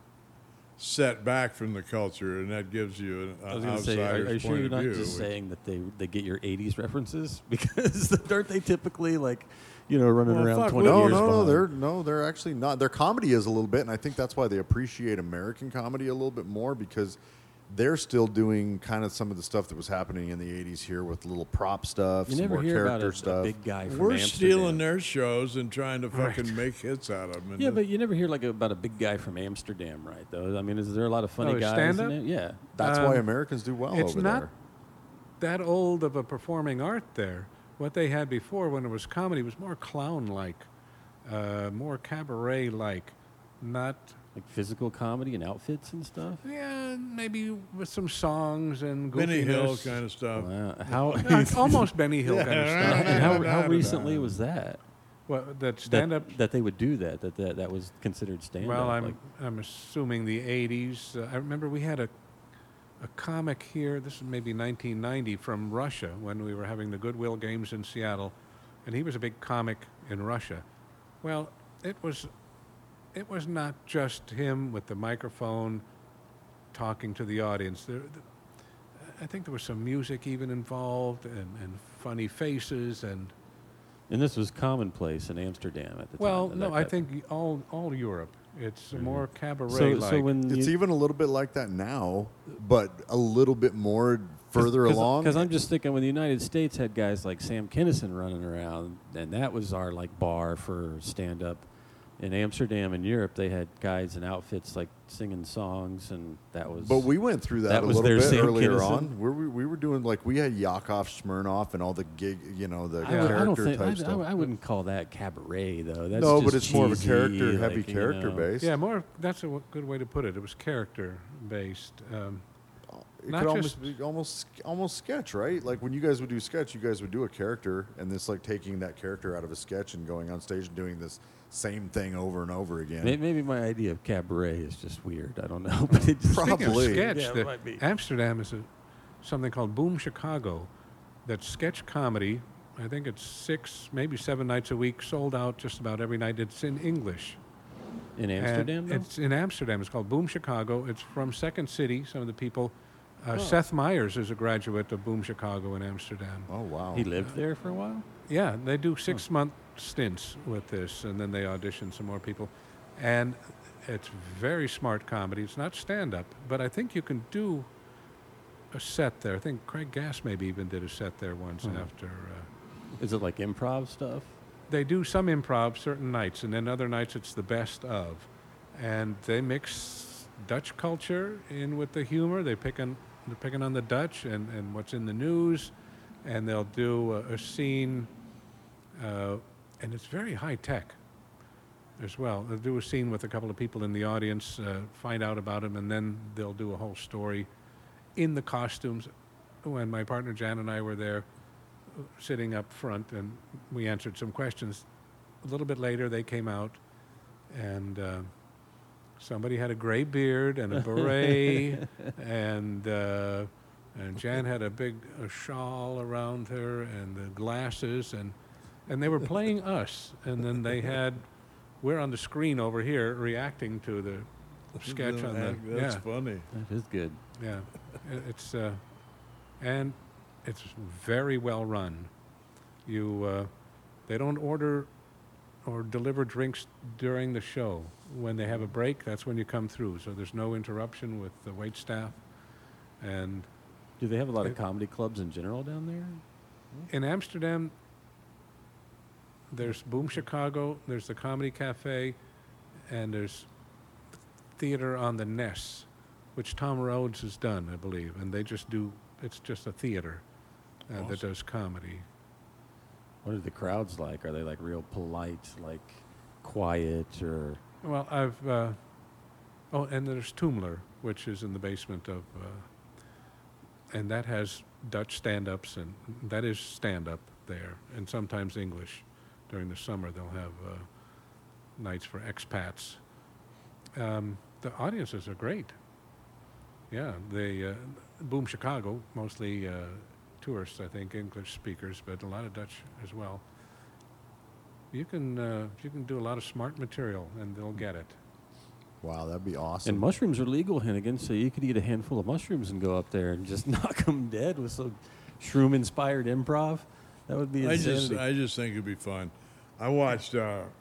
set back from the culture, and that gives you I an was going to say, outsider's are you sure point you're of not view. just saying that they get your 80s references? Because aren't they typically like, running Well, around fuck, 20 no, years no, behind? they're actually not. Their comedy is a little bit, and I think that's why they appreciate American comedy a little bit more, because they're still doing kind of some of the stuff that was happening in the 80s here with little prop stuff, You some never more hear about character a stuff. big guy from We're Amsterdam. stealing their shows and trying to fucking make hits out of them. Yeah, but you never hear like about a big guy from Amsterdam, right? Though I mean, is there a lot of funny Oh, guys? stand-up? In it? Yeah. That's why Americans do well It's over not there. that old of a performing art there. What they had before when it was comedy was more clown-like, more cabaret-like, not... Like physical comedy and outfits and stuff. Yeah, maybe with some songs and Benny Hill goofiness. kind of stuff. Wow. How Almost Benny Hill kind of Yeah, stuff. and how Da-da-da-da. recently was that? Well, that stand-up... That they would do that was considered stand-up. Well, like, I'm assuming the 80s. I remember we had a comic here, this is maybe 1990, from Russia when we were having the Goodwill Games in Seattle, and he was a big comic in Russia. Well, it was not just him with the microphone talking to the audience. I think there was some music even involved and funny faces and... and this was commonplace in Amsterdam at the time. Well, that- no, that- I think all Europe. It's more so cabaret-like. when It's you, even a little bit like that now, but a little bit more further along. Because I'm just thinking when the United States had guys like Sam Kinison running around, and that was our like bar for stand-up. In Amsterdam and Europe, they had guys in outfits like singing songs, and that was. But we went through that that a was little their bit Sam earlier Kinison. on. We were doing like we had Yakov Smirnoff and all the gig, the I don't character think type stuff. I wouldn't call that cabaret though. That's No, but just it's more of a cheesy, character, like, heavy you character know. based. Yeah, more. That's a good way to put it. It was character-based. It Not could just- almost be almost sketch, right? Like when you guys would do sketch, you guys would do a character, and this like taking that character out of a sketch and going on stage and doing this same thing over and over again. Maybe my idea of cabaret is just weird. I don't know, but it just, Speaking of Probably. sketch, Yeah, it the- might be. Amsterdam is something called Boom Chicago. That's sketch comedy. I think it's 6, maybe 7 nights a week, sold out just about every night. It's in English. in And Amsterdam. Though? it's in Amsterdam. It's called Boom Chicago. It's from Second City. Some of the people. Oh. Seth Meyers is a graduate of Boom Chicago in Amsterdam. Oh wow! He lived there for a while. Yeah, they do 6-month stints with this, and then they audition some more people. And it's very smart comedy. It's not stand-up, but I think you can do a set there. I think Craig Gass maybe even did a set there once after. Is it like improv stuff? They do some improv certain nights, and then other nights it's the best of. And they mix Dutch culture in with the humor. They're picking on the Dutch and what's in the news, and they'll do a scene, and it's very high tech as well. They'll do a scene with a couple of people in the audience, find out about them, and then they'll do a whole story in the costumes. When my partner Jan and I were there, sitting up front, and we answered some questions. A little bit later, they came out, and somebody had a gray beard and a beret, and Jan had a big shawl around her and the glasses, and they were playing us, and then they had we're on the screen over here reacting to the sketch on the That's funny. That is good. yeah, it's and it's very well run. They don't order or deliver drinks during the show. When they have a break, that's when you come through. So there's no interruption with the wait staff. And Do they have a lot of comedy clubs in general down there? in Amsterdam, there's Boom Chicago, there's the Comedy Cafe, and there's theater on the Ness. which Tom Rhodes has done, I believe, and they just do. It's just a theater that Awesome. does comedy. What are the crowds like? Are they like real polite, like quiet, or? Well, oh, and there's Toomler, which is in the basement of, and that has Dutch stand-ups, and that is stand-up there, and sometimes English. During the summer, they'll have nights for expats. The audiences are great. Yeah, they Boom Chicago, mostly tourists, I think, English speakers, but a lot of Dutch as well. You can do a lot of smart material, and they'll get it. Wow, that'd be awesome. And mushrooms are legal, Hennigan, so you could eat a handful of mushrooms and go up there and just knock them dead with some shroom-inspired improv. That would be insanity. I just think it'd be fun. I watched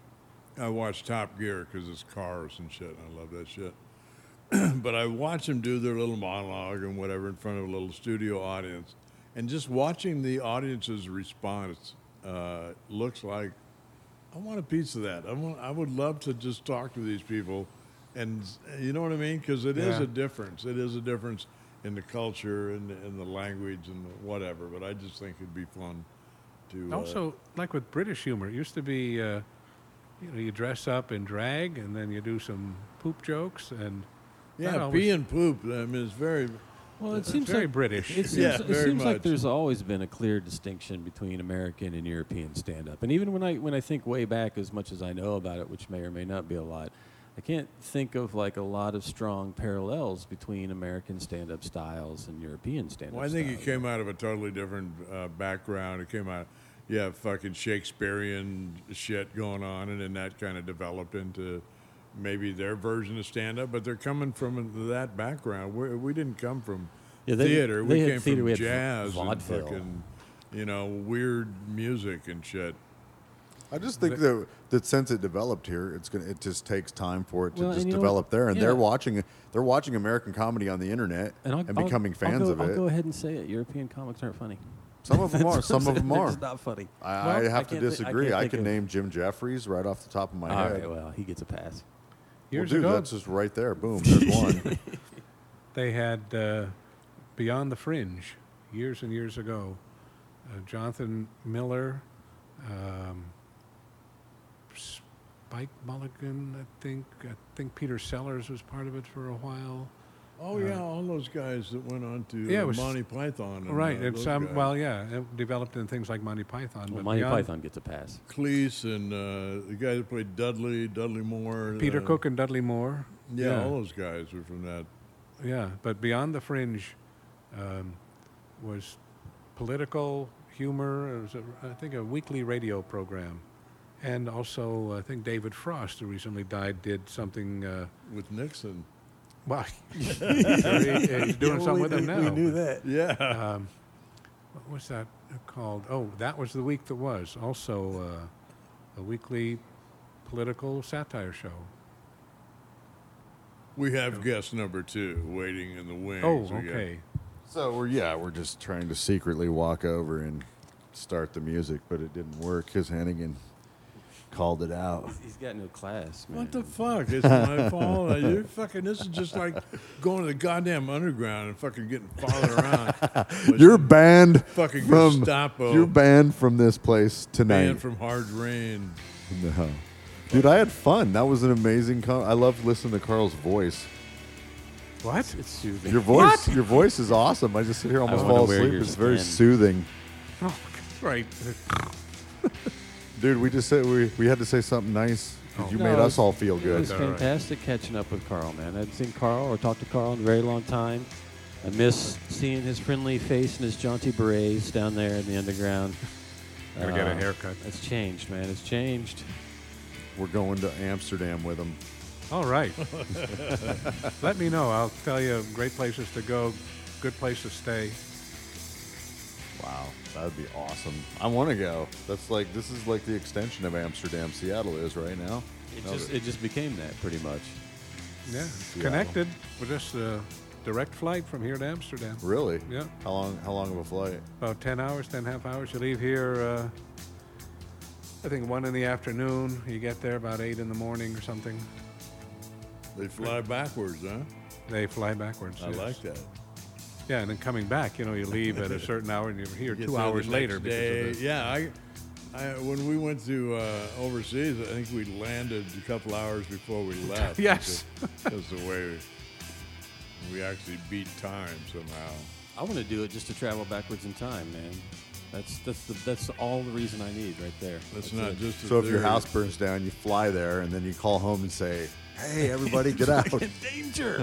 Top Gear because it's cars and shit. And I love that shit. But I watch them do their little monologue and whatever in front of a little studio audience, and just watching the audience's response looks like I want a piece of that. I would love to just talk to these people, and you know what I mean? Because it is Yeah. a difference. It is a difference in the culture and the language and the whatever. But I just think it'd be fun to Also, like with British humor, it used to be, you dress up in drag, and then you do some poop jokes, and that yeah, always- pee and poop. I mean, it's very. Well, it it's seems very like British. It seems, Yeah, it very seems like much. there's always been a clear distinction between American and European stand-up. And even when I think way back, as much as I know about it, which may or may not be a lot, I can't think of like a lot of strong parallels between American stand-up styles and European stand-up Well, I think styles. it came out of a totally different background. It came out, fucking Shakespearean shit going on, and then that kind of developed into maybe their version of stand-up. But they're coming from that background. We didn't come from theater. they We had came theater, from we had jazz and vaudeville. fucking, weird music and shit. I just think that since it developed here, it just takes time for it to Well, just and you know develop what? there. And Yeah. they're watching American comedy on the internet and becoming fans of I'll it. go ahead and say it. European comics aren't funny. Some of them are. Some of them They're are. just not funny. I Well, have to can't think- disagree. I think can of- name Jim Jeffries right off the top of my All head. right, well, he gets a pass. Years well, dude, ago, that's just right there. Boom, there's one. they had Beyond the Fringe, years and years ago. Jonathan Miller, Spike Mulligan, I think Peter Sellers was part of it for a while. Oh yeah, all those guys that went on to Yeah, it was- Monty Python. And, Right, those it's guys. it developed in things like Monty Python. Well, but Monty Beyond- Python gets a pass. Cleese and the guy that played Dudley Moore. Peter Cook and Dudley Moore. Yeah, all those guys were from that. Yeah, but Beyond the Fringe was political humor. It was, I think, a weekly radio program. And also, I think David Frost, who recently died, did something. With Nixon. Well, he's doing something with him now. We knew that. Yeah. What was that called? Oh, That Was the Week That Was. Also, a weekly political satire show. We have guest number 2 waiting in the wings. Oh, We got- okay. So we're just trying to secretly walk over and start the music, but it didn't work because Hannigan called it out. He's got no class, man. What the fuck? It's my fault. You're fucking. This is just like going to the goddamn underground and fucking getting followed around. You're banned fucking from. Gestapo. You're banned from this place tonight. banned from Hard Rain. No. Dude, I had fun. That was an amazing. I loved listening to Carl's voice. What? It's soothing. Your voice is awesome. I just sit here almost wanna fall wear asleep. your It's very skin. soothing. Oh, right. Dude, we just said we had to say something nice 'cause you No, made it us was- all feel It good. was fantastic catching up with Carl, man. I hadn't seen Carl or talked to Carl in a very long time. I miss seeing his friendly face and his jaunty berets down there in the underground. Gotta get a haircut. It's changed, man. It's changed. We're going to Amsterdam with him. All right. Let me know. I'll tell you great places to go, good place to stay. Wow, that would be awesome. I want to go. This is like the extension of Amsterdam. Seattle is right now. It just became that pretty much. Yeah. Seattle. Connected with just a direct flight from here to Amsterdam. Really? Yeah. How long of a flight? About 10 hours, 10 and a half hours. You leave here, I think 1 in the afternoon. You get there about 8 in the morning or something. They fly backwards, huh? They fly backwards. I yes. like that. Yeah, and then coming back, you leave at a certain hour and you're here Get 2 there the hours later. next Because day. of the, Yeah, I when we went to overseas, I think we landed a couple hours before we left. Yes. That's the way we actually beat time somehow. I want to do it just to travel backwards in time, man. That's all the reason I need right there. That's not it. just a So if your theory. house burns down, you fly there, and then you call home and say, "Hey, everybody, get out!" Danger.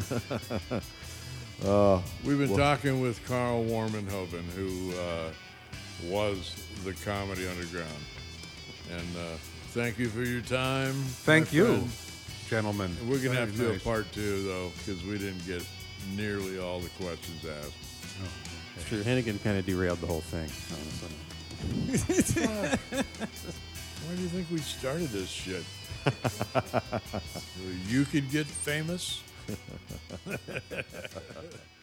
We've been talking with Carl Warmenhoven, who was the Comedy Underground. And thank you for your time. Thank my you, friend. gentlemen. And we're going to Very have to do a nice. part 2, though, because we didn't get nearly all the questions asked. It's true. Hennigan kind of derailed the whole thing, honestly. Why do you think we started this shit? So you could get famous?